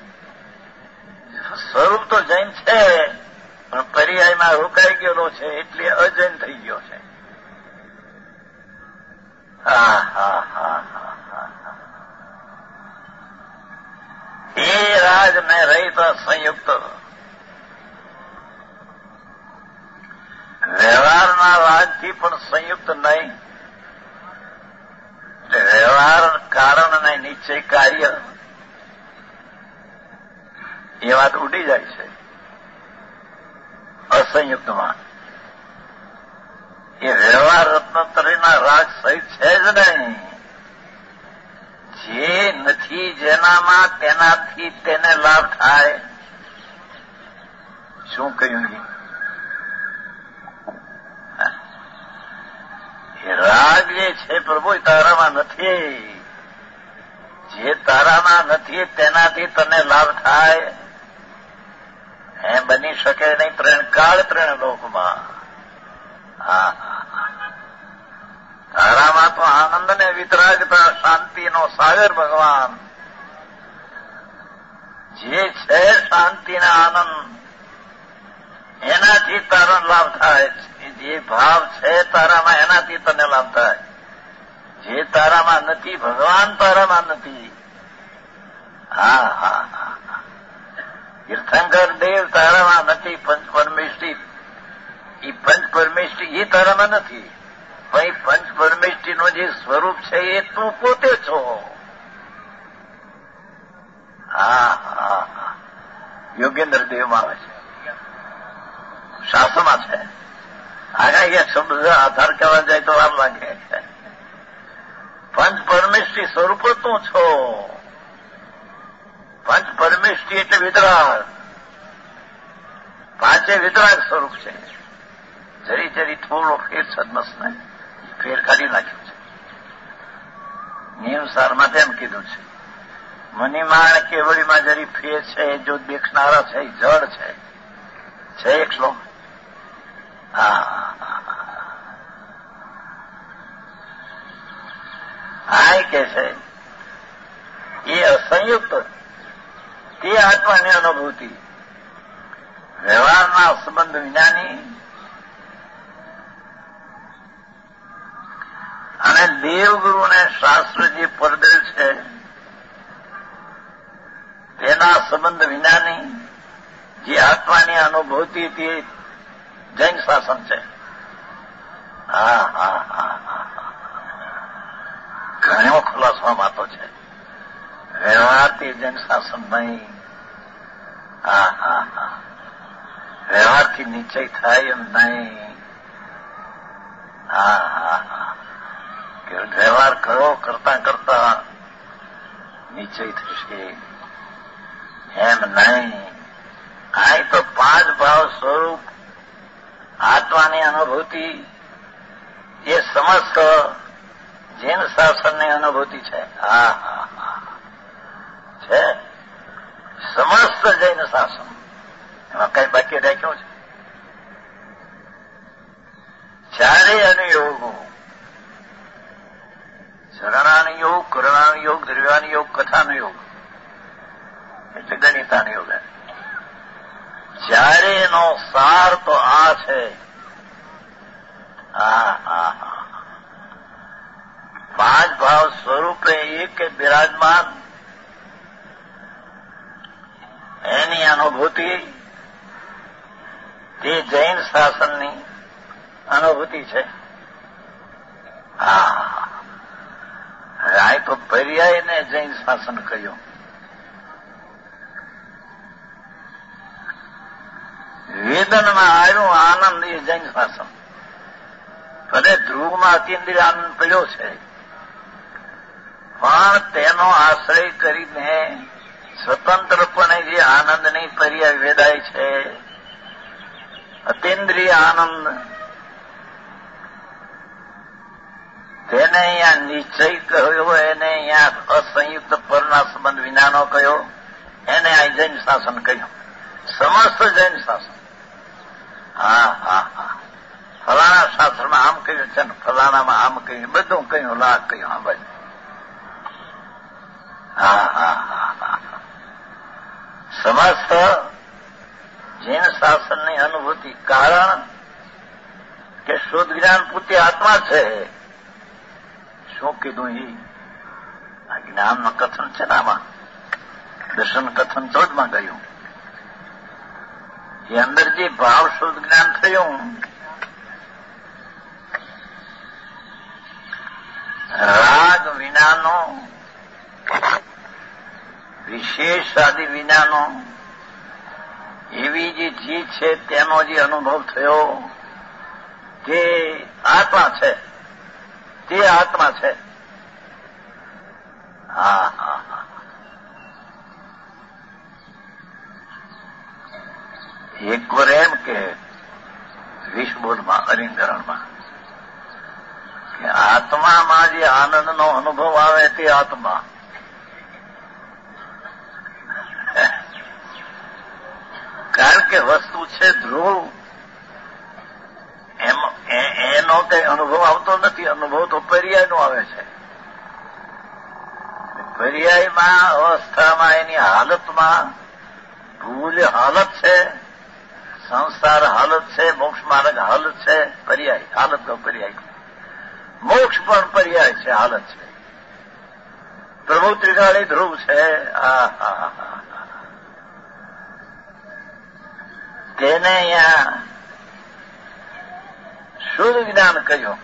સ્વરૂપ તો જૈન છે, પણ પર્યાયમાં રોકાઈ ગયેલો છે એટલે અજૈન થઈ ગયો છે. એ રાજ ને રહિત સંયુક્ત વ્યવહારના રાજથી પણ સંયુક્ત નહીં. એટલે વ્યવહાર કારણ અને નિશ્ચય કાર્ય એ વાત ઉડી જાય છે અસંયુક્તમાં. એ વ્યવહાર રત્નત્રયના રાગ સહિત છે જ નહીં. જે નથી જેનામાં તેનાથી તેને લાભ થાય. શું કહ્યું? એ રાગ જે છે પ્રભુ તારામાં નથી. જે તારામાં નથી તેનાથી તને લાભ થાય એમ બની શકે નહીં. ત્રણ કાળ ત્રણ લોકમાં તારામાં તો આનંદ ને વિતરાગતા શાંતિનો સાગર ભગવાન જે છે. શાંતિના આનંદ એનાથી તારો લાભ થાય. જે ભાવ છે તારામાં એનાથી તને લાભ થાય. જે તારામાં નથી, ભગવાન તારામાં નથી. તીર્થંકર દેવ તારામાં નથી. પંચ પરમેષ્ઠી એ પંચ પરમેષ્ઠી એ તારામાં નથી. પણ પંચ પરમેષ્ઠીનું જે સ્વરૂપ છે એ તું પોતે છો. યોગેન્દ્ર દેવમાં આવે છે, શાસ્ત્રમાં છે. આગળ એક શબ્દ આધાર કહેવા જાય તો વાર લાગે. પંચ પરમેષ્ઠી સ્વરૂપ તું છો. પંચ પરમેષ્ઠી એટલે વિતરાગ. પાંચે વિતરાગ સ્વરૂપ છે. જરી જરી થોડો ફેર સદમસ ને ફેર કાઢી નાખ્યું છે. નિયમ સારમાં તેમ કીધું છે. મનીમાણ કેવડીમાં જરી ફેર છે. જો દેખનારા છે જળ છે એક શ્લોક. આ કે છે એ અસંયુક્ત તે આત્માની અનુભૂતિ વ્યવહારના સંબંધ વિનાની અને દેવગુરુને શાસ્ત્ર જે પરદેલ છે તેના સંબંધ વિનાની જે આત્માની અનુભૂતિ તે જૈન શાસન છે. હા હા હા હા, ઘણો ખુલાસો વાતો છે. વ્યવહારથી જૈન શાસન નહીં. હા હા હા, વ્યવહારથી નિશ્ચય થાય એમ નહીં. હા હા હા, કે વ્યવહાર કરો કરતા કરતા નિશ્ચય થશે એમ નહીં. અહીં તો 5 ભાવ સ્વરૂપ આત્માની અનુભૂતિ એ સમસ્ત જૈન શાસનની અનુભૂતિ છે. હા હા હા, છે સમસ્ત જૈન શાસન. એમાં કઈ બાકી રાખ્યું છે? ચારેય અનુયોગો, શરણાનુયોગ, કરણાનુયોગ, દ્રવ્યાનુયોગ, કથાનુયોગ એટલે ગણિતાનુયોગ. ચારેયનો સાર તો આ છે. હા હા હા, 5 ભાવ સ્વરૂપે એક બિરાજમાન એની અનુભૂતિ તે જૈન શાસનની અનુભૂતિ છે. હા, આ તો પર્યાયને જૈન શાસન કહ્યું. વેદનમાં આવ્યું આનંદ એ જૈન શાસન. ભલે ધ્રુવમાં અતિન્દ્રિય આનંદ પડ્યો છે, પણ તેનો આશ્રય કરીને સ્વતંત્રપણે જે આનંદની પર્યાય વેદાય છે, અતિન્દ્રિય આનંદ, તેને અહીંયા નિશ્ચય કહ્યો, એને અહીંયા અસંયુક્ત પરના સંબંધ વિનાનો કહ્યો, એને આ જૈન શાસન કહ્યું. સમસ્ત જૈન શાસન. હા હા હા, ફલાણા શાસ્ત્રમાં આમ કહ્યું છે ને ફલાણામાં આમ કહ્યું, બધું કહ્યું, લાખ કહ્યું. હા ભાઈ, હા હા હા હા, સમસ્ત જૈન શાસનની અનુભૂતિ. કારણ કે શુદ્ધ જ્ઞાન પોતે આત્મા છે. શું કીધું? આ જ્ઞાનનું કથન છે ને, આમાં દર્શન કથન 14માં ગયું. એ અંદર જે ભાવ શુદ્ધ જ્ઞાન થયું, રાગ વિનાનો, વિશેષ આદિ વિનાનો, એવી જે ચીજ છે તેનો જે અનુભવ થયો તે આત્મા છે. તે આત્મા છે. હા હા હા, એક વાર એમ કે વિશ્વબોધમાં અરિંગરણમાં કે આત્મામાં જે આનંદનો અનુભવ આવે તે આત્મા. કારણ કે વસ્તુ છે ધ્રુવ, એનો કઈ અનુભવ આવતો નથી. અનુભવ તો પર્યાયનો આવે છે. પર્યાયમાં અવસ્થામાં એની હાલતમાં ભૂલ હાલત છે, સંસાર હાલત છે, મોક્ષ માર્ગ હાલત છે. પર્યાય હાલત તો પર્યાય, મોક્ષ પણ પર્યાય છે, હાલત છે. પ્રભુ ત્રિકાળી ધ્રુવ છે. તેને અહીંયા શુદ્ધ જ્ઞાન કહ્યું.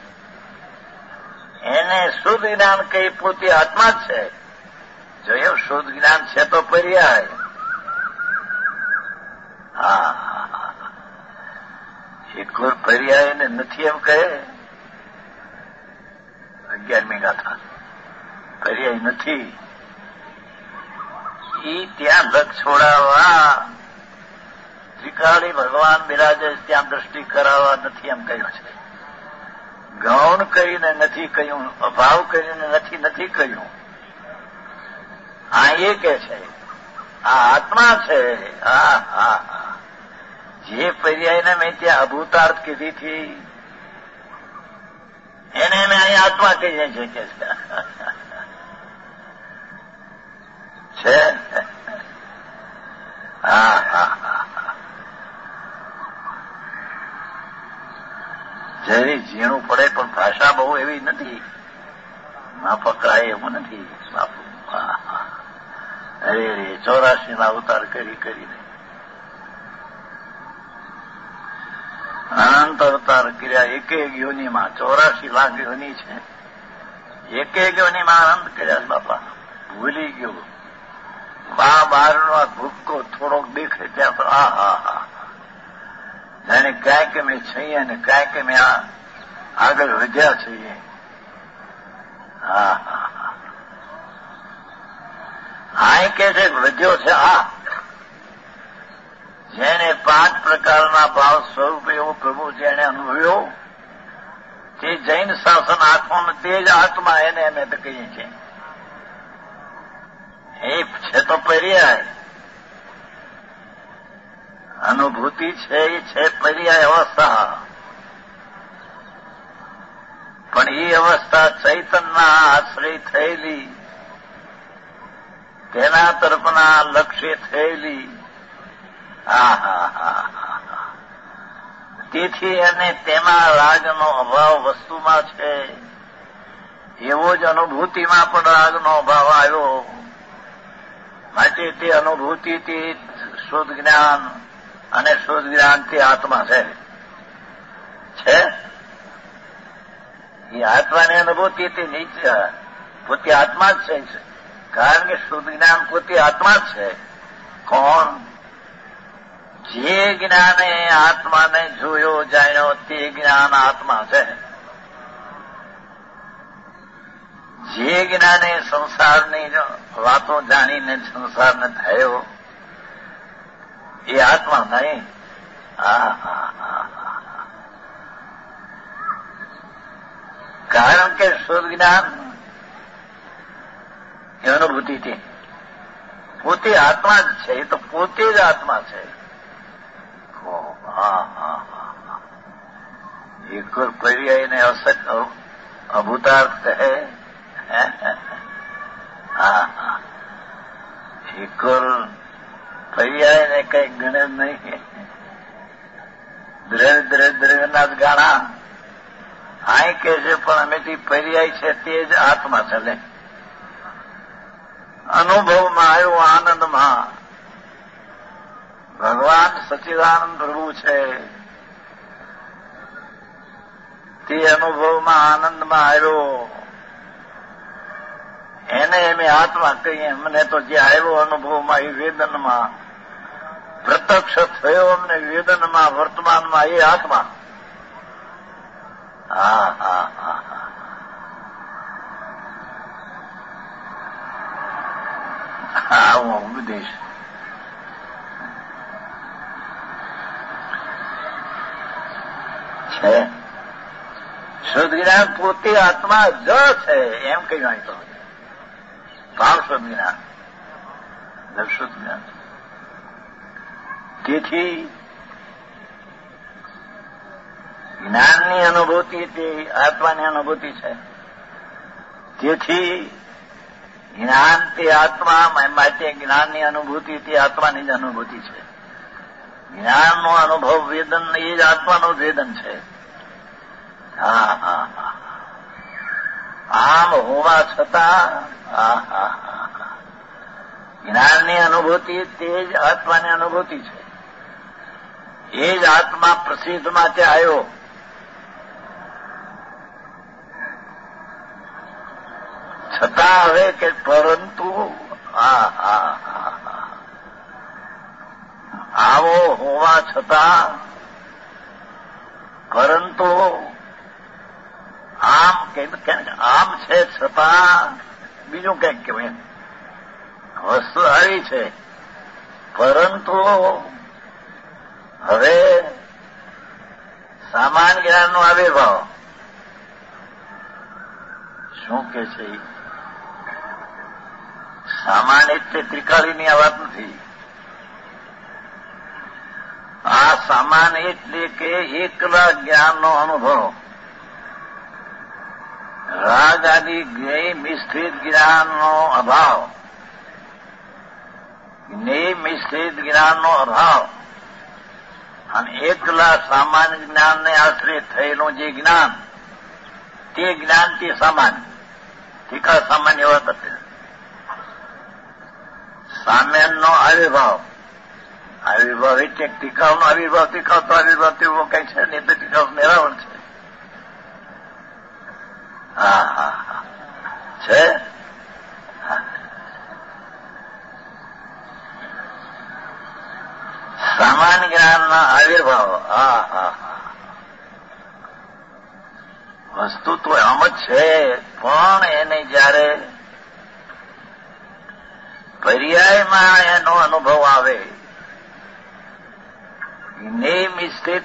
એને શુદ્ધ જ્ઞાન કહી પોતે આત્મા જ છે. જો એવું શુદ્ધ જ્ઞાન છે તો પર્યાય. હા, એક વાર પર્યાય ને નથી એમ કહે. 11મી ગાથા પર્યાય નથી. ઈ ત્યાં લગ છોડાવવા ત્રિકાળી ભગવાન બિરાજે ત્યાં દ્રષ્ટિ કરાવવા નથી એમ કહ્યું છે. ગૌણ કરીને નથી કહ્યું, અભાવ કરીને નથી કહ્યું. આ એ કે છે આ આત્મા છે. હા હા હા, જે પર્યાયને મેં ત્યાં અભૂતાર્થ કીધી હતી એને અમે અહીં આત્મા કહીએ છીએ કે છે. હા હા હા, જરી ઝીણું પડે પણ ભાષા બહુ એવી નથી, ના પકડાય એવું નથી. બાપુ અરે 84 ના અવતાર કરીને અનંત અવતાર કર્યા એક યોનિમાં, 84 લાખ યોની છે. એક યોનિમાં અનંત કર્યા બાપા. ભૂલી ગયો. બહારનો ભૂક્કો થોડોક દેખાય ત્યાં તો હા જાણે કાંઈક અમે છીએ અને કાંઈક અમે આગળ વધ્યા છીએ. હા કે છે વધ્યો છે. જેને 5 પ્રકારના ભાવ સ્વરૂપ એવો પ્રભુ જેને અનુભવ્યો તે જૈન શાસન આત્મા, તે જ આત્મા એને અમે તો કહીએ છીએ. એ છે તો પર્યાય. અનુભૂતિ છે એ છે પર્યાય અવસ્થા. પણ એ અવસ્થા ચૈતનના આશ્રય થયેલી, તેના તરફના લક્ષ્ય થયેલી. તેથી અને તેમાં રાગનો અભાવ વસ્તુમાં છે, એવો જ અનુભૂતિમાં પણ રાગનો અભાવ આવ્યો. માટે તે અનુભૂતિથી શુદ્ધ જ્ઞાન અને શુદ્ધ જ્ઞાનથી આત્મા છે. એ આત્માની અનુભૂતિથી નીચે પોતે આત્મા જ છે. કારણ કે શુદ્ધ જ્ઞાન પોતે આત્મા જ છે. કોણ? જે જ્ઞાને આત્માને જોયો જાણ્યો તે જ્ઞાન આત્મા છે. જે જ્ઞાને સંસારની વાતો જાણીને સંસારને થયો એ આત્મા નહીં. કારણ કે શુદ્ધ જ્ઞાન એ અનુભૂતિથી પોતે આત્મા જ છે. એ તો પોતે જ આત્મા છે. એક પર્યાયને અસત અભૂતાર્થ કહે. એક પર્યાયને કઈ ગણે નહીં. દ્રવ્યના જ ગાણા આ કે છે. પણ અમેથી પર્યાય છે તે જ આત્મા ચાલે. અનુભવમાં આવ્યો આનંદમાં ભગવાન સચ્ચિદાનંદ પ્રભુ છે. તે અનુભવમાં આનંદમાં આવ્યો એને અમે આત્મા કહીએ. અમને તો જે આવ્યો અનુભવમાં એ વેદનમાં પ્રત્યક્ષ થયો અમને વેદનમાં વર્તમાનમાં એ આત્મા. આવો ઉપદેશ છે. શુદ્ધ જ્ઞાન પોતે આત્મા જ છે એમ કહ્યું. તો ભાવ શુદ્ધ જ્ઞાન, શુદ્ધ જ્ઞાન. તેથી જ્ઞાનની અનુભૂતિ તે આત્માની અનુભૂતિ છે. તેથી જ્ઞાન તે આત્મા માટે જ્ઞાનની અનુભૂતિ તે આત્માની જ અનુભૂતિ છે. જ્ઞાનનો અનુભવ વેદન એ જ આત્માનું વેદન છે. આમ હોવા છતાં જ્ઞાનની અનુભૂતિ તે જ આત્માની અનુભૂતિ છે. એ જ આત્મા પ્રસિદ્ધ માટે આવ્યો. છતાં હવે કે પરંતુ આવો હોવા છતાં પરંતુ આમ આમ છે છતાં બીજું કંઈક કહેવાય. વસ્તુ આવી છે પરંતુ હવે સામાન્ય જ્ઞાનનો આવિર્ભાવ શું કે છે? સામાન્ય એટલે ત્રિકાળીની આ વાત નથી. આ સામાન્ય એટલે કે એકલા જ્ઞાનનો અનુભવ. રાગ આદિ મિશ્રિત જ્ઞાનનો અભાવ, મિશ્રિત જ્ઞાનનો અભાવ અને એકલા સામાન્ય જ્ઞાનને આશ્રિત થયેલું જે જ્ઞાન તે જ્ઞાન તે સામાન્ય ટીકા સામાન્ય વાત હતી. સામ્યનો આવિર્ભાવ આવિર્ભાવ એટલે ટીકાવનો આવિર્ભાવ ટીકાવતો આવિર્ભાવ તેવો કઈ છે નહીં, તો ટીકાવ નિરાવરણ છે. હા હા હા છે. સામાન્ય જ્ઞાનના આવિર્ભાવ. હા હા હા વસ્તુ તો આમ જ છે, પણ એને જયારે પર્યાયમાં એનો અનુભવ આવે, નિયમિત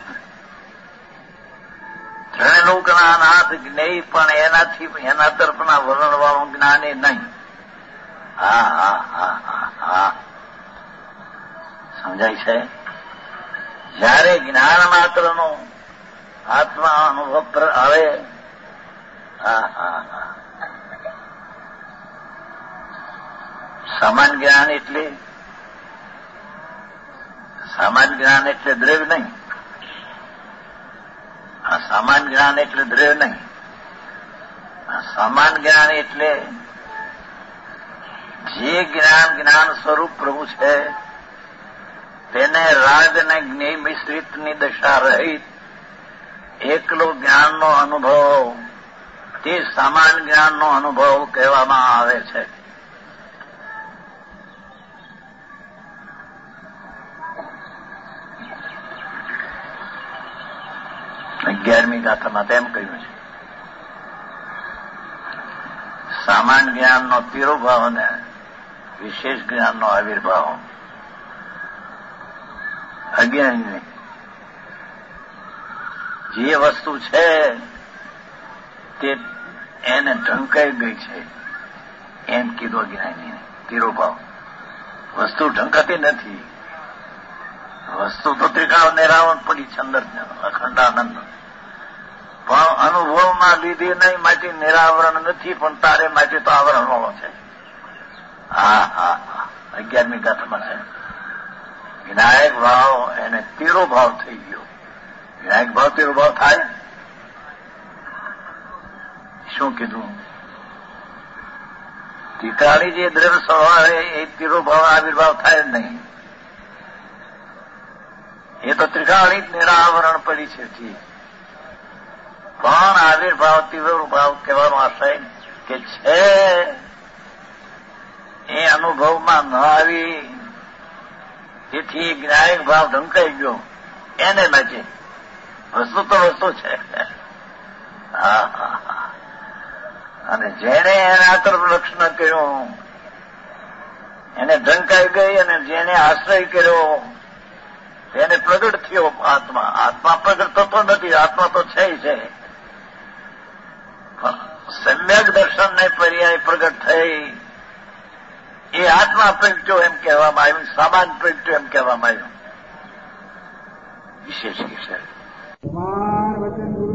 ત્રણનું જ્ઞાનાથ જ્ઞેય, પણ એનાથી એના તરફના વર્ણવાળું જ્ઞાન એ નહીં. હા હા હા હા હા સમજાય છે. જયારે જ્ઞાન માત્રનો આત્મા અનુભવ આવે, હા હા હા સામાન્ય જ્ઞાન એટલે દ્રવ્ય નહીં. આ સામાન્ય જ્ઞાન એટલે દ્રવ્ય નહીં. આ સામાન્ય જ્ઞાન એટલે જે જ્ઞાન સ્વરૂપ પ્રભુ છે તેને રાગ અને જ્ઞેય મિશ્રિતની દશા રહિત એકલો જ્ઞાનનો અનુભવ, તે સામાન્ય જ્ઞાનનો અનુભવ કહેવામાં આવે છે. અગિયારમી ગાથામાં તેમ કહ્યું છે, સામાન્ય જ્ઞાનનો તિરોભાવ અને વિશેષ જ્ઞાનનો આવિર્ભાવ. અજ્ઞાની જે વસ્તુ છે તે એને ઢંકાઈ ગઈ છે એમ કીધું અજ્ઞાની તિરોભાવ. વસ્તુ ઢંકાતી નથી, વસ્તુ તો ત્રિકાળ નિરાવરણ પડી છે અંદર અખંડાનંદ, પણ અનુભવમાં લીધી નહીં માટે નિરાવરણ નથી, પણ તારે માટે તો આવરણ વાળો છે. હા હા હા 11મી ગાથામાં છે વિનાયક ભાવ એને તીરો ભાવ થઈ ગયો. વિનાયક ભાવ તીરો ભાવ થાય શું કીધું? ટીકાળી જે દ્રવ્ય સ્વભાવે એ તીરો ભાવ આવિર્ભાવ થાય જ નહીં. એ તો ત્રિકાળી જ નિરાવરણ પડી છે. ઠીક, પણ આવિર્ભાવ તીવ્ર ભાવ કહેવાનો આશય કે છે એ અનુભવમાં ન આવી, તેથી જ્ઞાયક ભાવ ઢંકાઈ ગયો એને માટે. વસ્તુ તો વસ્તુ છે. હા હા હા અને જેને એના તરફ લક્ષણ કર્યું એને ઢંકાઈ ગઈ, અને જેને આશ્રય કર્યો એને પ્રગટ થયો આત્મા. આત્મા પ્રગટ થતો નથી, આત્મા તો છે છે. સમ્યક દર્શનને પર્યાય પ્રગટ થઈ એ આત્મા પ્રગટ્યો એમ કહેવામાં આવ્યું, સામાન્ય પ્રગટ્યો એમ કહેવામાં આવ્યું. વિશેષ વિષય કુમાર વચન ગુરુ